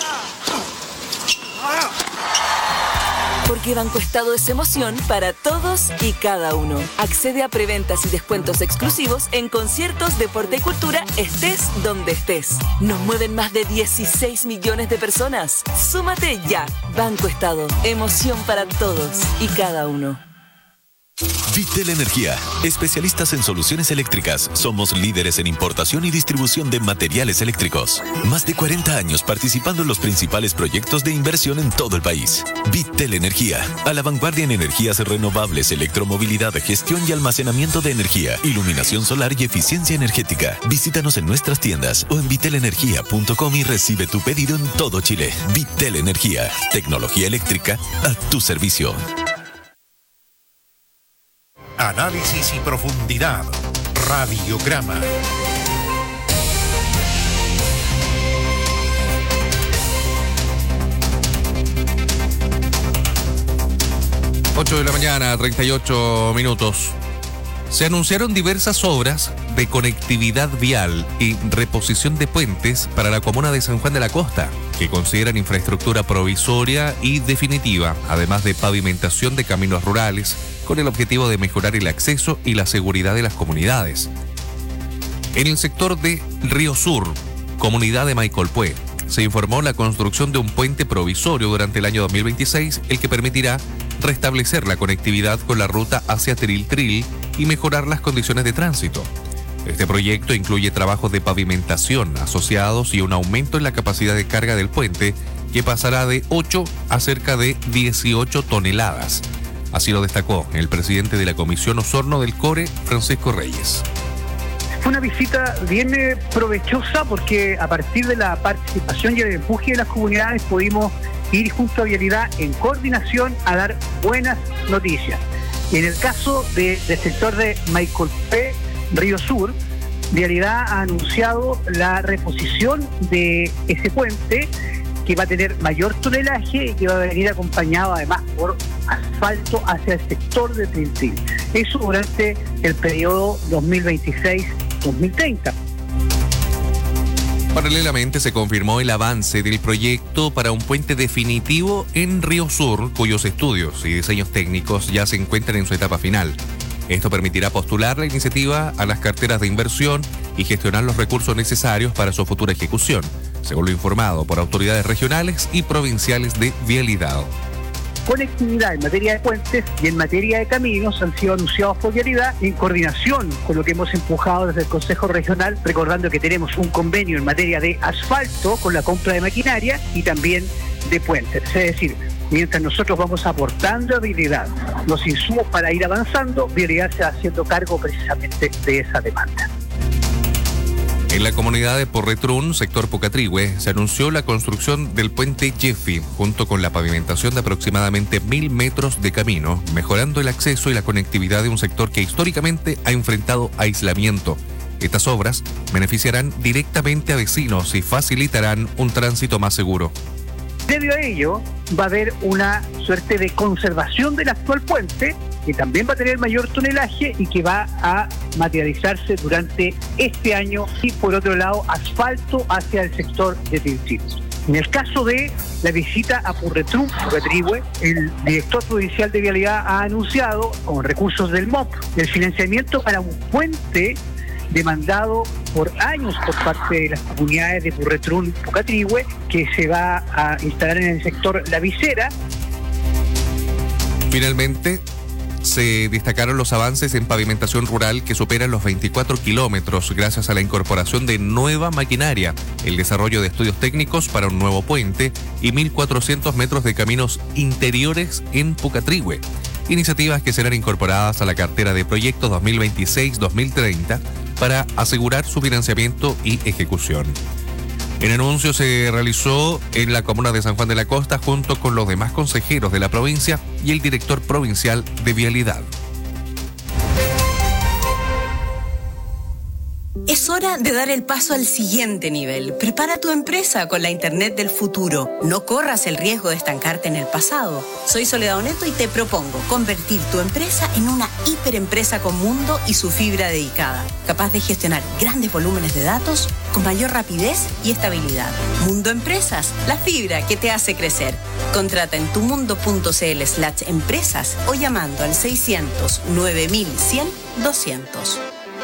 Porque Banco Estado es emoción para todos y cada uno. Accede a preventas y descuentos exclusivos en conciertos, deporte y cultura, estés donde estés. Nos mueven más de dieciséis millones de personas. Súmate ya. Banco Estado, emoción para todos y cada uno. Vitel Energía, especialistas en soluciones eléctricas. Somos líderes en importación y distribución de materiales eléctricos. Más de cuarenta años participando en los principales proyectos de inversión en todo el país. Vitel Energía, a la vanguardia en energías renovables, electromovilidad, gestión y almacenamiento de energía, iluminación solar y eficiencia energética. Visítanos en nuestras tiendas o en vitel energía punto com y recibe tu pedido en todo Chile. Vitel Energía, tecnología eléctrica a tu servicio. Análisis y profundidad. Radiograma. ocho de la mañana, treinta y ocho minutos. Se anunciaron diversas obras de conectividad vial y reposición de puentes para la comuna de San Juan de la Costa, que consideran infraestructura provisoria y definitiva, además de pavimentación de caminos rurales, con el objetivo de mejorar el acceso y la seguridad de las comunidades. En el sector de Río Sur, comunidad de Maicolpué, se informó la construcción de un puente provisorio durante el año dos mil veintiséis, el que permitirá restablecer la conectividad con la ruta hacia Triltril y mejorar las condiciones de tránsito. Este proyecto incluye trabajos de pavimentación asociados y un aumento en la capacidad de carga del puente, que pasará de ocho a cerca de dieciocho toneladas. Así lo destacó el presidente de la Comisión Osorno del CORE, Francisco Reyes. Fue una visita bien eh, provechosa, porque a partir de la participación y el empuje de las comunidades pudimos ir junto a Vialidad en coordinación a dar buenas noticias. En el caso de, del sector de Maicolpué, Río Sur, Vialidad ha anunciado la reposición de ese puente, que va a tener mayor tonelaje y que va a venir acompañado además por asfalto hacia el sector de Trintil. Eso durante el periodo dos mil veintiséis dos mil treinta. Paralelamente se confirmó el avance del proyecto para un puente definitivo en Río Sur, cuyos estudios y diseños técnicos ya se encuentran en su etapa final. Esto permitirá postular la iniciativa a las carteras de inversión y gestionar los recursos necesarios para su futura ejecución, según lo informado por autoridades regionales y provinciales de vialidad. Conectividad en materia de puentes y en materia de caminos han sido anunciados por Vialidad en coordinación con lo que hemos empujado desde el Consejo Regional, recordando que tenemos un convenio en materia de asfalto con la compra de maquinaria y también de puentes. Es decir, mientras nosotros vamos aportando a Vialidad los insumos para ir avanzando, Vialidad se va haciendo cargo precisamente de esa demanda. En la comunidad de Porretrún, sector Pucatrihue, se anunció la construcción del puente Jeffy, junto con la pavimentación de aproximadamente mil metros de camino, mejorando el acceso y la conectividad de un sector que históricamente ha enfrentado aislamiento. Estas obras beneficiarán directamente a vecinos y facilitarán un tránsito más seguro. Debido a ello, va a haber una suerte de conservación del actual puente, que también va a tener mayor tonelaje y que va a materializarse durante este año, y por otro lado, asfalto hacia el sector de Trintil. En el caso de la visita a Porretrún, Pucatrihue, el director provincial de Vialidad ha anunciado, con recursos del M O P, el financiamiento para un puente demandado por años por parte de las comunidades de Porretrún, Pucatrihue, que se va a instalar en el sector La Visera. Finalmente, se destacaron los avances en pavimentación rural que superan los veinticuatro kilómetros gracias a la incorporación de nueva maquinaria, el desarrollo de estudios técnicos para un nuevo puente y mil cuatrocientos metros de caminos interiores en Pucatrihue. Iniciativas que serán incorporadas a la cartera de proyectos dos mil veintiséis dos mil treinta para asegurar su financiamiento y ejecución. El anuncio se realizó en la comuna de San Juan de la Costa junto con los demás consejeros de la provincia y el director provincial de Vialidad. Es hora de dar el paso al siguiente nivel. Prepara tu empresa con la Internet del futuro. No corras el riesgo de estancarte en el pasado. Soy Soledad Oneto y te propongo convertir tu empresa en una hiperempresa con mundo y su fibra dedicada, capaz de gestionar grandes volúmenes de datos con mayor rapidez y estabilidad. Mundo Empresas, la fibra que te hace crecer. Contrata en tumundo.cl slash empresas o llamando al seiscientos nueve mil cien doscientos.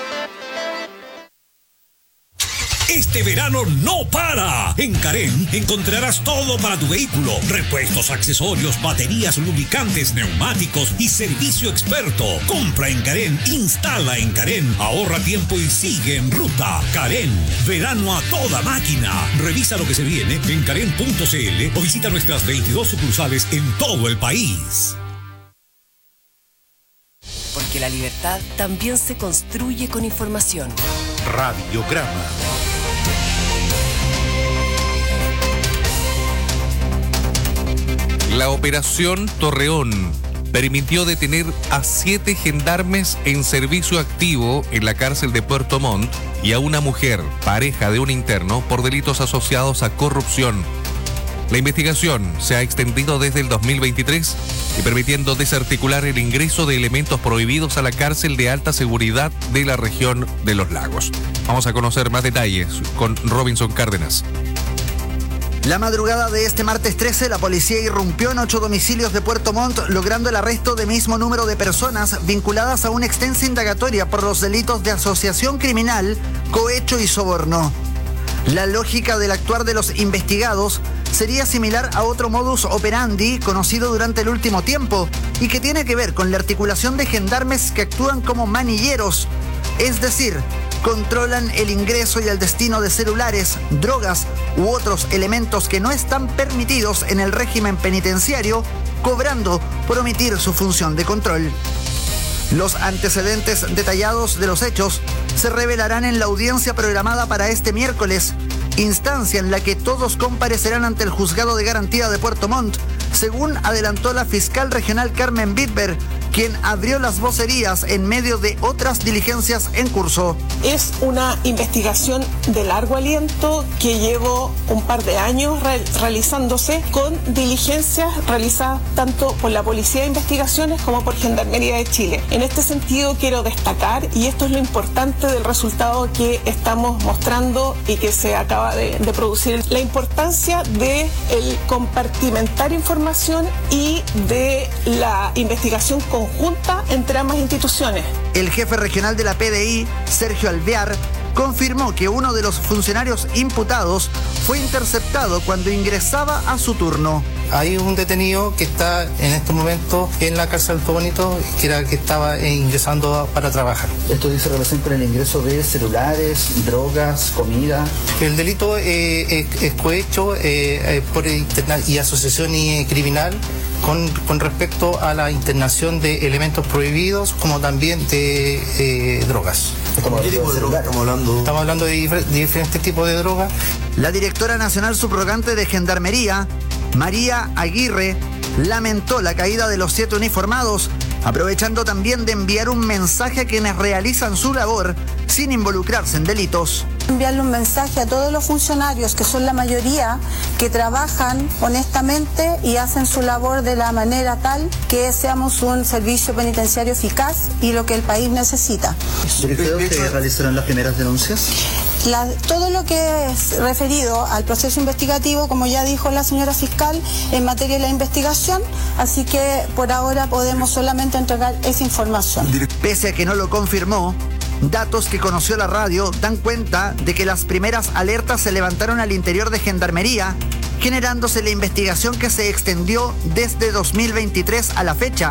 Este verano no para. En Carén encontrarás todo para tu vehículo: repuestos, accesorios, baterías, lubricantes, neumáticos y servicio experto. Compra en Carén, instala en Carén, ahorra tiempo y sigue en ruta. Carén, verano a toda máquina. Revisa lo que se viene en carén punto c l o visita nuestras veintidós sucursales en todo el país. Porque la libertad también se construye con información. Radiograma. La operación Torreón permitió detener a siete gendarmes en servicio activo en la cárcel de Puerto Montt y a una mujer, pareja de un interno, por delitos asociados a corrupción. La investigación se ha extendido desde el dos mil veintitrés y permitiendo desarticular el ingreso de elementos prohibidos a la cárcel de alta seguridad de la región de Los Lagos. Vamos a conocer más detalles con Robinson Cárdenas. La madrugada de este martes trece, la policía irrumpió en ocho domicilios de Puerto Montt, logrando el arresto de mismo número de personas vinculadas a una extensa indagatoria por los delitos de asociación criminal, cohecho y soborno. La lógica del actuar de los investigados sería similar a otro modus operandi conocido durante el último tiempo y que tiene que ver con la articulación de gendarmes que actúan como manilleros, es decir, controlan el ingreso y el destino de celulares, drogas u otros elementos que no están permitidos en el régimen penitenciario, cobrando por omitir su función de control. Los antecedentes detallados de los hechos se revelarán en la audiencia programada para este miércoles, instancia en la que todos comparecerán ante el Juzgado de Garantía de Puerto Montt, según adelantó la fiscal regional Carmen Bitber, quien abrió las vocerías en medio de otras diligencias en curso. Es una investigación de largo aliento que llevó un par de años re- realizándose con diligencias realizadas tanto por la Policía de Investigaciones como por Gendarmería de Chile. En este sentido quiero destacar, y esto es lo importante del resultado que estamos mostrando y que se acaba de, de producir, la importancia de el compartimentar información y de la investigación conjunta entre ambas instituciones. El jefe regional de la P D I, Sergio Alvear, confirmó que uno de los funcionarios imputados fue interceptado cuando ingresaba a su turno. Hay un detenido que está en este momento en la cárcel Alto Bonito, que era que estaba ingresando para trabajar. ¿Esto dice relación con el ingreso de celulares, drogas, comida? El delito eh, es, es cohecho eh, eh, por interna- y asociación y criminal con, con respecto a la internación de elementos prohibidos, como también de eh, drogas. ¿Qué tipo de droga estamos hablando? Estamos hablando de, dif- de diferentes tipos de drogas. La directora nacional subrogante de Gendarmería, María Aguirre, lamentó la caída de los siete uniformados, aprovechando también de enviar un mensaje a quienes realizan su labor sin involucrarse en delitos. Enviarle un mensaje a todos los funcionarios, que son la mayoría, que trabajan honestamente y hacen su labor de la manera tal que seamos un servicio penitenciario eficaz y lo que el país necesita. ¿Creo que se realizaron las primeras denuncias? La, todo lo que es referido al proceso investigativo, como ya dijo la señora fiscal, en materia de la investigación, así que por ahora podemos solamente entregar esa información. Pese a que no lo confirmó, datos que conoció la radio dan cuenta de que las primeras alertas se levantaron al interior de Gendarmería, generándose la investigación que se extendió desde dos mil veintitrés a la fecha.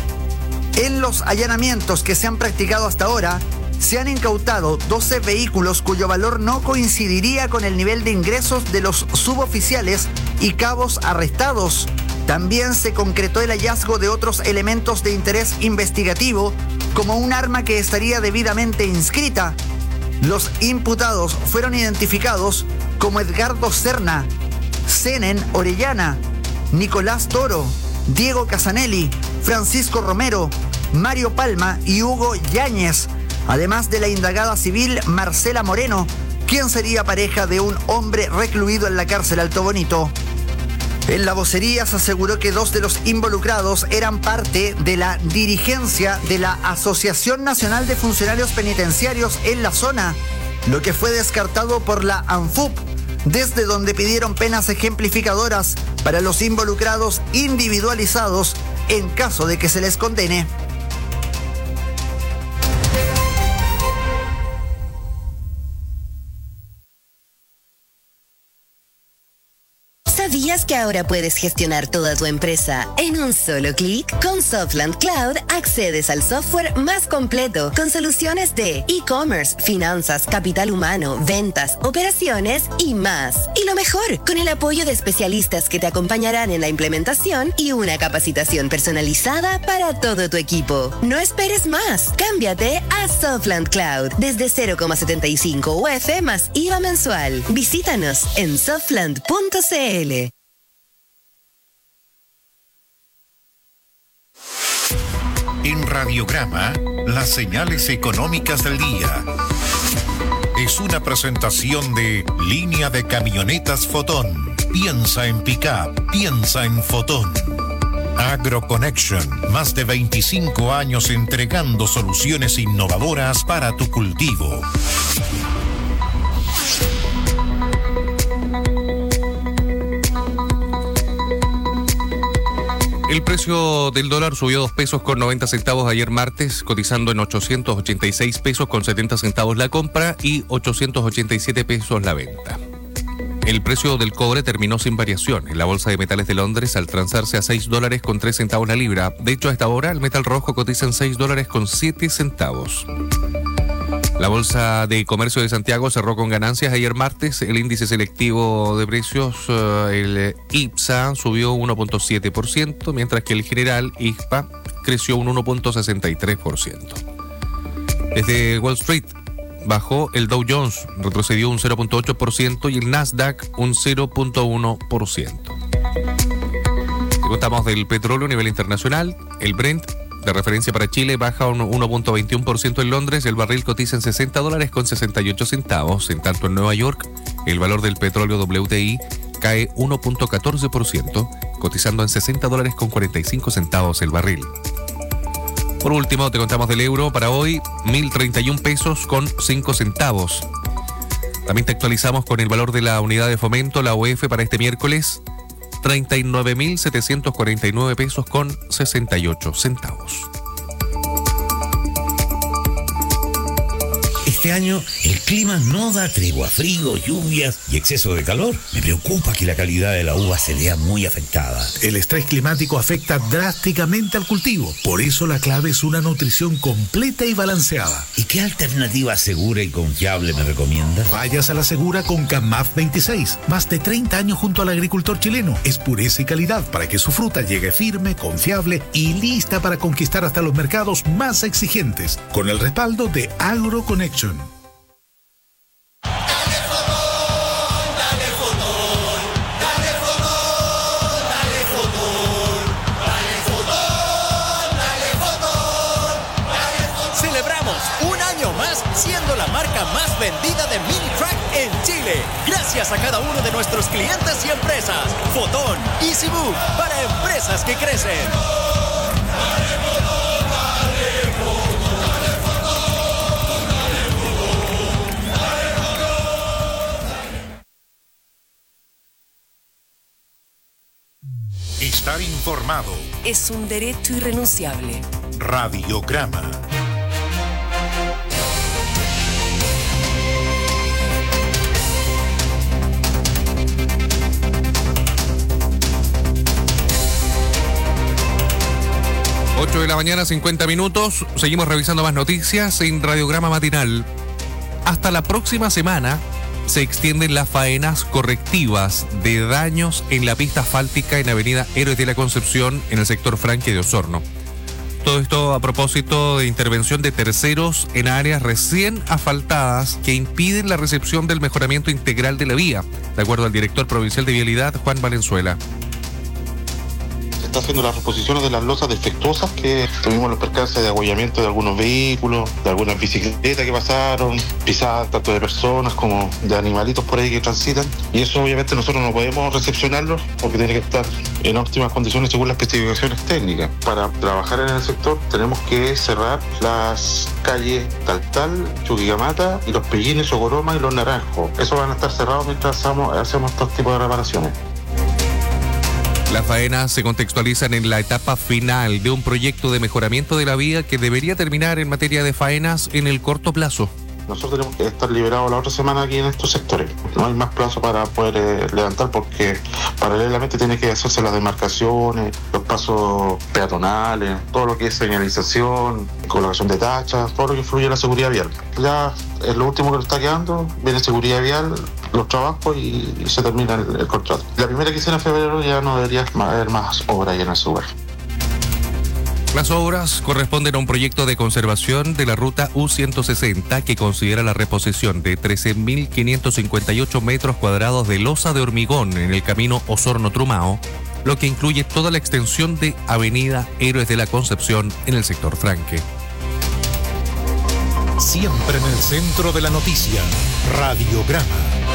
En los allanamientos que se han practicado hasta ahora, se han incautado doce vehículos cuyo valor no coincidiría con el nivel de ingresos de los suboficiales y cabos arrestados. También se concretó el hallazgo de otros elementos de interés investigativo, como un arma que estaría debidamente inscrita. Los imputados fueron identificados como Edgardo Serna, Senen Orellana, Nicolás Toro, Diego Casanelli, Francisco Romero, Mario Palma y Hugo Yáñez, además de la indagada civil Marcela Moreno, quien sería pareja de un hombre recluido en la cárcel Alto Bonito. En la vocería se aseguró que dos de los involucrados eran parte de la dirigencia de la Asociación Nacional de Funcionarios Penitenciarios en la zona, lo que fue descartado por la ANFUP, desde donde pidieron penas ejemplificadoras para los involucrados individualizados en caso de que se les condene. ¿Sabías que ahora puedes gestionar toda tu empresa en un solo clic? Con Softland Cloud accedes al software más completo con soluciones de e-commerce, finanzas, capital humano, ventas, operaciones y más. Y lo mejor, con el apoyo de especialistas que te acompañarán en la implementación y una capacitación personalizada para todo tu equipo. No esperes más. Cámbiate a Softland Cloud desde cero coma setenta y cinco U F más I V A mensual. Visítanos en softland punto c l. En Radiograma, las señales económicas del día. Es una presentación de Línea de Camionetas Fotón. Piensa en pick-up, piensa en Fotón. AgroConnection, más de veinticinco años entregando soluciones innovadoras para tu cultivo. El precio del dólar subió dos pesos con noventa centavos ayer martes, cotizando en ochocientos ochenta y seis pesos con setenta centavos la compra y ochocientos ochenta y siete pesos la venta. El precio del cobre terminó sin variación en la Bolsa de Metales de Londres al transarse a seis dólares con tres centavos la libra. De hecho, a esta hora el metal rojo cotiza en seis dólares con siete centavos. La Bolsa de Comercio de Santiago cerró con ganancias ayer martes. El índice selectivo de precios, el I P S A, subió uno punto siete por ciento, mientras que el general I P A creció un uno punto sesenta y tres por ciento. Desde Wall Street bajó el Dow Jones, retrocedió un cero punto ocho por ciento y el Nasdaq un cero punto uno por ciento. Si contamos del petróleo a nivel internacional, el Brent de referencia para Chile baja un uno punto veintiuno por ciento en Londres, el barril cotiza en sesenta dólares con sesenta y ocho centavos. En tanto, en Nueva York, el valor del petróleo W T I cae uno punto catorce por ciento, cotizando en sesenta dólares con cuarenta y cinco centavos el barril. Por último, te contamos del euro para hoy, mil treinta y uno pesos con cinco centavos. También te actualizamos con el valor de la unidad de fomento, la U E F, para este miércoles, treinta y nueve mil setecientos cuarenta y nueve pesos con sesenta y ocho centavos. Este año el clima no da tregua, frío, lluvias y exceso de calor. Me preocupa que la calidad de la uva se vea muy afectada. El estrés climático afecta drásticamente al cultivo. Por eso la clave es una nutrición completa y balanceada. ¿Y qué alternativa segura y confiable me recomienda? Vayas a la segura con Camaf veintiséis. Más de treinta años junto al agricultor chileno. Es pureza y calidad para que su fruta llegue firme, confiable y lista para conquistar hasta los mercados más exigentes. Con el respaldo de AgroConnection. Siendo la marca más vendida de mini track en Chile, gracias a cada uno de nuestros clientes y empresas. Fotón, EasyBook, para empresas que crecen. Estar informado es un derecho irrenunciable. Radiograma. ocho de la mañana, cincuenta minutos. Seguimos revisando más noticias en Radiograma Matinal. Hasta la próxima semana se extienden las faenas correctivas de daños en la pista asfáltica en Avenida Héroes de la Concepción en el sector Franque de Osorno. Todo esto a propósito de intervención de terceros en áreas recién asfaltadas que impiden la recepción del mejoramiento integral de la vía, de acuerdo al director provincial de Vialidad, Juan Valenzuela. Está haciendo las reposiciones de las losas defectuosas que tuvimos los percances de abollamiento de algunos vehículos, de algunas bicicletas que pasaron, pisadas tanto de personas como de animalitos por ahí que transitan, y eso obviamente nosotros no podemos recepcionarlo porque tiene que estar en óptimas condiciones según las especificaciones técnicas. Para trabajar en el sector tenemos que cerrar las calles Taltal, Chuquicamata y los Pellines, Socoroma y los Naranjos. Eso van a estar cerrados mientras hacemos, hacemos estos tipos de reparaciones. Las faenas se contextualizan en la etapa final de un proyecto de mejoramiento de la vía que debería terminar en materia de faenas en el corto plazo. Nosotros tenemos que estar liberados la otra semana aquí en estos sectores. No hay más plazo para poder eh, levantar porque paralelamente tiene que hacerse las demarcaciones, los pasos peatonales, todo lo que es señalización, colocación de tachas, todo lo que influye en la seguridad vial. Ya es lo último que nos está quedando, viene seguridad vial, los trabajos y, y se termina el, el contrato. La primera quincena de febrero ya no debería haber más obras en ese lugar. Las obras corresponden a un proyecto de conservación de la ruta U ciento sesenta que considera la reposición de trece mil quinientos cincuenta y ocho metros cuadrados de losa de hormigón en el camino Osorno-Trumao, lo que incluye toda la extensión de Avenida Héroes de la Concepción en el sector Franque. Siempre en el centro de la noticia, Radiograma.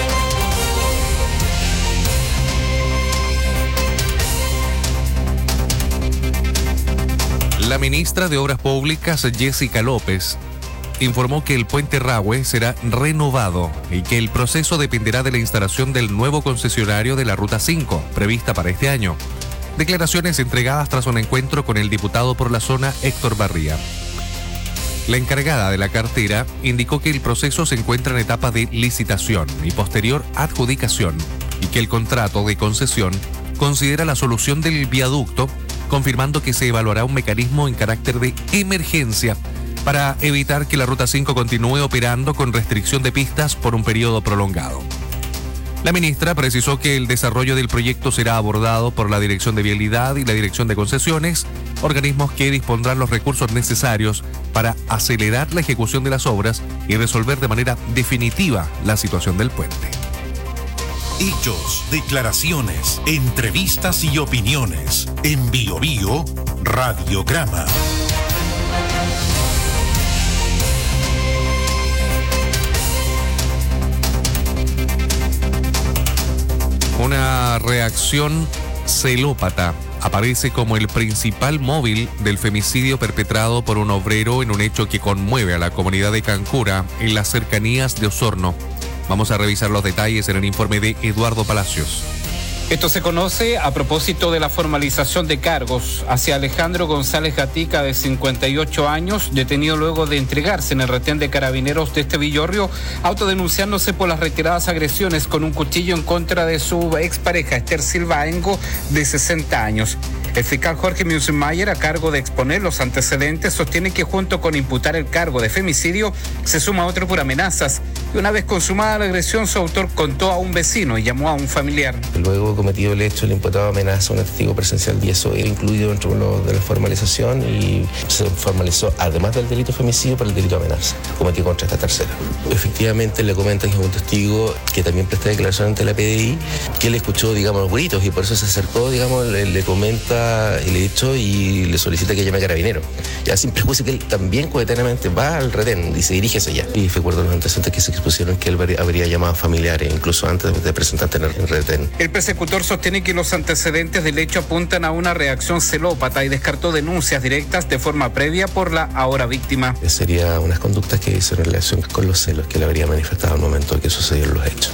La ministra de Obras Públicas, Jessica López, informó que el puente Rahue será renovado y que el proceso dependerá de la instalación del nuevo concesionario de la Ruta cinco, prevista para este año. Declaraciones entregadas tras un encuentro con el diputado por la zona, Héctor Barría. La encargada de la cartera indicó que el proceso se encuentra en etapa de licitación y posterior adjudicación y que el contrato de concesión considera la solución del viaducto, confirmando que se evaluará un mecanismo en carácter de emergencia para evitar que la Ruta cinco continúe operando con restricción de pistas por un periodo prolongado. La ministra precisó que el desarrollo del proyecto será abordado por la Dirección de Vialidad y la Dirección de Concesiones, organismos que dispondrán los recursos necesarios para acelerar la ejecución de las obras y resolver de manera definitiva la situación del puente. Hechos, declaraciones, entrevistas y opiniones. En Bio Bio, Radiograma. Una reacción celópata aparece como el principal móvil del femicidio perpetrado por un obrero en un hecho que conmueve a la comunidad de Cancura en las cercanías de Osorno. Vamos a revisar los detalles en el informe de Eduardo Palacios. Esto se conoce a propósito de la formalización de cargos hacia Alejandro González Gatica, de cincuenta y ocho años, detenido luego de entregarse en el retén de carabineros de este Villorrio, autodenunciándose por las reiteradas agresiones con un cuchillo en contra de su expareja, Esther Silva Engo, de sesenta años. El fiscal Jorge Musenmayer, a cargo de exponer los antecedentes, sostiene que junto con imputar el cargo de femicidio, se suma otro por amenazas. Y una vez consumada la agresión, su autor contó a un vecino y llamó a un familiar. Luego cometido el hecho, el imputado amenaza a un testigo presencial y eso era incluido dentro de la formalización y se formalizó, además del delito de femicidio, por el delito de amenaza cometido contra esta tercera. Efectivamente le comenta que es un testigo que también presta declaración ante la P D I, que le escuchó, digamos, los gritos y por eso se acercó, digamos, le, le comenta el hecho y le solicita que llame a Carabinero. Ya sin prejuicio que él también coetáneamente va al retén y se dirige hacia allá. Y recuerdo los antecedentes que se expusieron que él habría llamado a familiares, incluso antes de presentarse en el retén. El persecutor sostiene que los antecedentes del hecho apuntan a una reacción celópata y descartó denuncias directas de forma previa por la ahora víctima. Sería unas conductas que hizo en relación con los celos que le habría manifestado al momento de que sucedieron los hechos.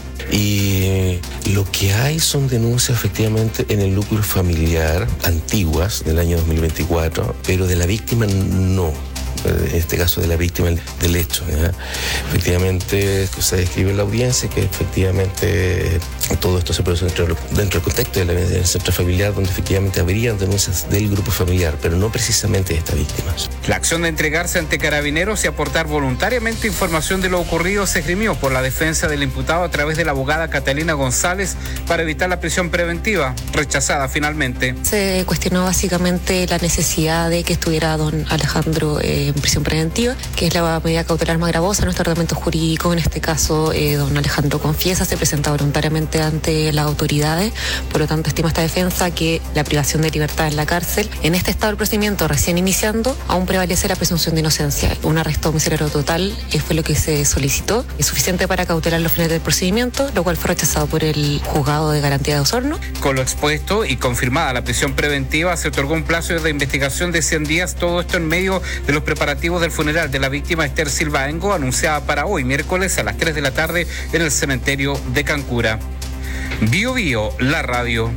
Y lo que hay son denuncias efectivamente en el núcleo familiar antiguas del año dos mil veinticuatro, pero de la víctima no. En este caso de la víctima del hecho, ¿ya? Efectivamente se describe en la audiencia que efectivamente todo esto se produce dentro, dentro del contexto de la violencia intrafamiliar, donde efectivamente habrían denuncias del grupo familiar, pero no precisamente de estas víctimas. La acción de entregarse ante carabineros y aportar voluntariamente información de lo ocurrido se esgrimió por la defensa del imputado a través de la abogada Catalina González para evitar la prisión preventiva, rechazada finalmente. Se cuestionó básicamente la necesidad de que estuviera don Alejandro eh, en prisión preventiva, que es la medida cautelar más gravosa en nuestro ordenamiento jurídico. En este caso, eh, don Alejandro confiesa, se presenta voluntariamente ante las autoridades, por lo tanto estima esta defensa que la privación de libertad en la cárcel, en este estado del procedimiento recién iniciando, aún prevalece la presunción de inocencia. Un arresto domiciliario total eh, fue lo que se solicitó, es suficiente para cautelar los fines del procedimiento, lo cual fue rechazado por el juzgado de garantía de Osorno. Con lo expuesto y confirmada la prisión preventiva, se otorgó un plazo de investigación de cien días, todo esto en medio de los preparativos del funeral de la víctima Esther Silva Engo, anunciada para hoy miércoles a las tres de la tarde en el cementerio de Cancura. Bio Bio, la radio.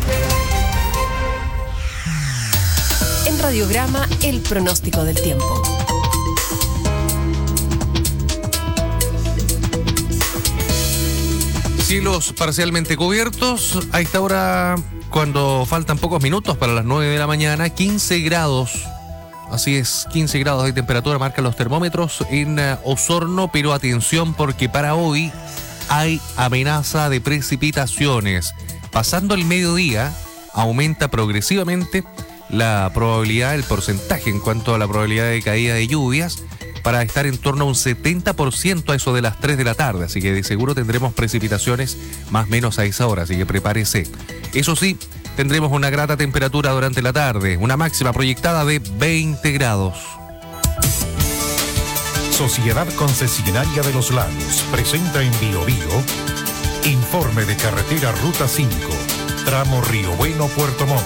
En Radiograma, el pronóstico del tiempo. Cielos parcialmente cubiertos a esta hora, cuando faltan pocos minutos para las nueve de la mañana, quince grados. Así es, quince grados de temperatura marcan los termómetros en uh, Osorno, pero atención porque para hoy hay amenaza de precipitaciones. Pasando el mediodía, aumenta progresivamente la probabilidad, el porcentaje en cuanto a la probabilidad de caída de lluvias, para estar en torno a un setenta por ciento a eso de las tres de la tarde. Así que de seguro tendremos precipitaciones más o menos a esa hora, así que prepárese. Eso sí, tendremos una grata temperatura durante la tarde, una máxima proyectada de veinte grados. Sociedad Concesionaria de los Lagos presenta en Bio Bio informe de carretera Ruta cinco, tramo Río Bueno, Puerto Montt.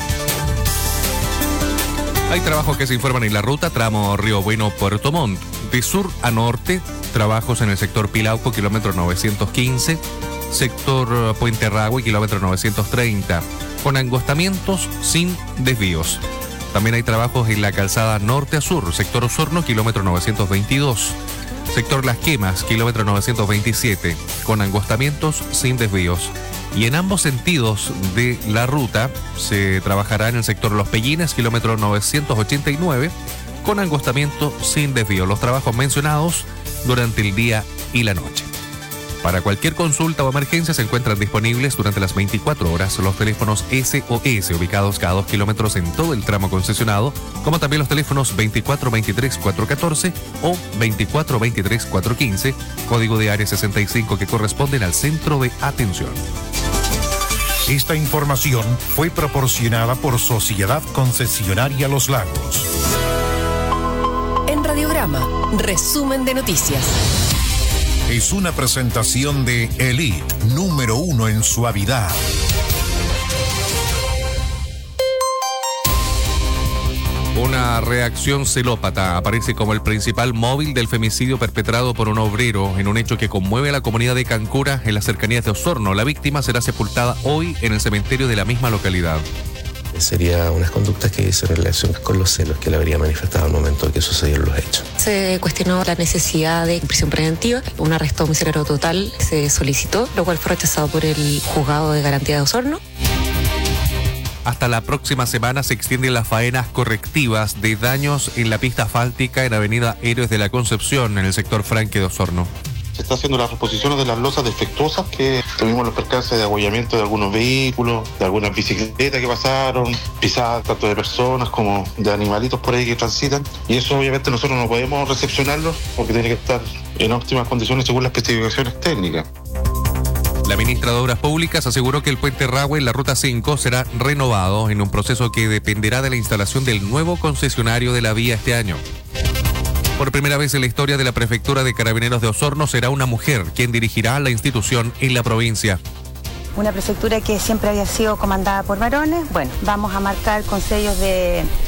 Hay trabajos que se informan en la ruta tramo Río Bueno, Puerto Montt. De sur a norte, trabajos en el sector Pilauco, kilómetro novecientos quince, sector Puente Ragüe, kilómetro novecientos treinta, con angostamientos sin desvíos. También hay trabajos en la calzada norte a sur, sector Osorno, kilómetro novecientos veintidós, sector Las Quemas, kilómetro novecientos veintisiete, con angostamientos sin desvíos. Y en ambos sentidos de la ruta se trabajará en el sector Los Pellines, kilómetro novecientos ochenta y nueve, con angostamiento sin desvío. Los trabajos mencionados durante el día y la noche. Para cualquier consulta o emergencia se encuentran disponibles durante las veinticuatro horas los teléfonos S O S ubicados cada dos kilómetros en todo el tramo concesionado, como también los teléfonos veinticuatro veintitrés cuatrocientos catorce o veinticuatro veintitrés cuatrocientos quince, código de área sesenta y cinco, que corresponden al centro de atención. Esta información fue proporcionada por Sociedad Concesionaria Los Lagos. En Radiograma, resumen de noticias. Es una presentación de Elite, número uno en suavidad. Una reacción celópata aparece como el principal móvil del femicidio perpetrado por un obrero en un hecho que conmueve a la comunidad de Cancura en las cercanías de Osorno. La víctima será sepultada hoy en el cementerio de la misma localidad. Sería unas conductas que hizo en relación con los celos que él habría manifestado al momento de que sucedieron los hechos. Se cuestionó la necesidad de prisión preventiva, un arresto domiciliario total se solicitó, lo cual fue rechazado por el juzgado de garantía de Osorno. Hasta la próxima semana se extienden las faenas correctivas de daños en la pista asfáltica en Avenida Héroes de la Concepción, en el sector Franque de Osorno. Se está haciendo las reposiciones de las losas defectuosas que tuvimos los percances de abollamiento de algunos vehículos, de algunas bicicletas que pasaron, pisadas tanto de personas como de animalitos por ahí que transitan. Y eso obviamente nosotros no podemos recepcionarlo porque tiene que estar en óptimas condiciones según las especificaciones técnicas. La ministra de Obras Públicas aseguró que el puente Rahue en la Ruta cinco será renovado en un proceso que dependerá de la instalación del nuevo concesionario de la vía este año. Por primera vez en la historia de la Prefectura de Carabineros de Osorno será una mujer quien dirigirá la institución en la provincia. Una prefectura que siempre había sido comandada por varones. Bueno, vamos a marcar con sellos de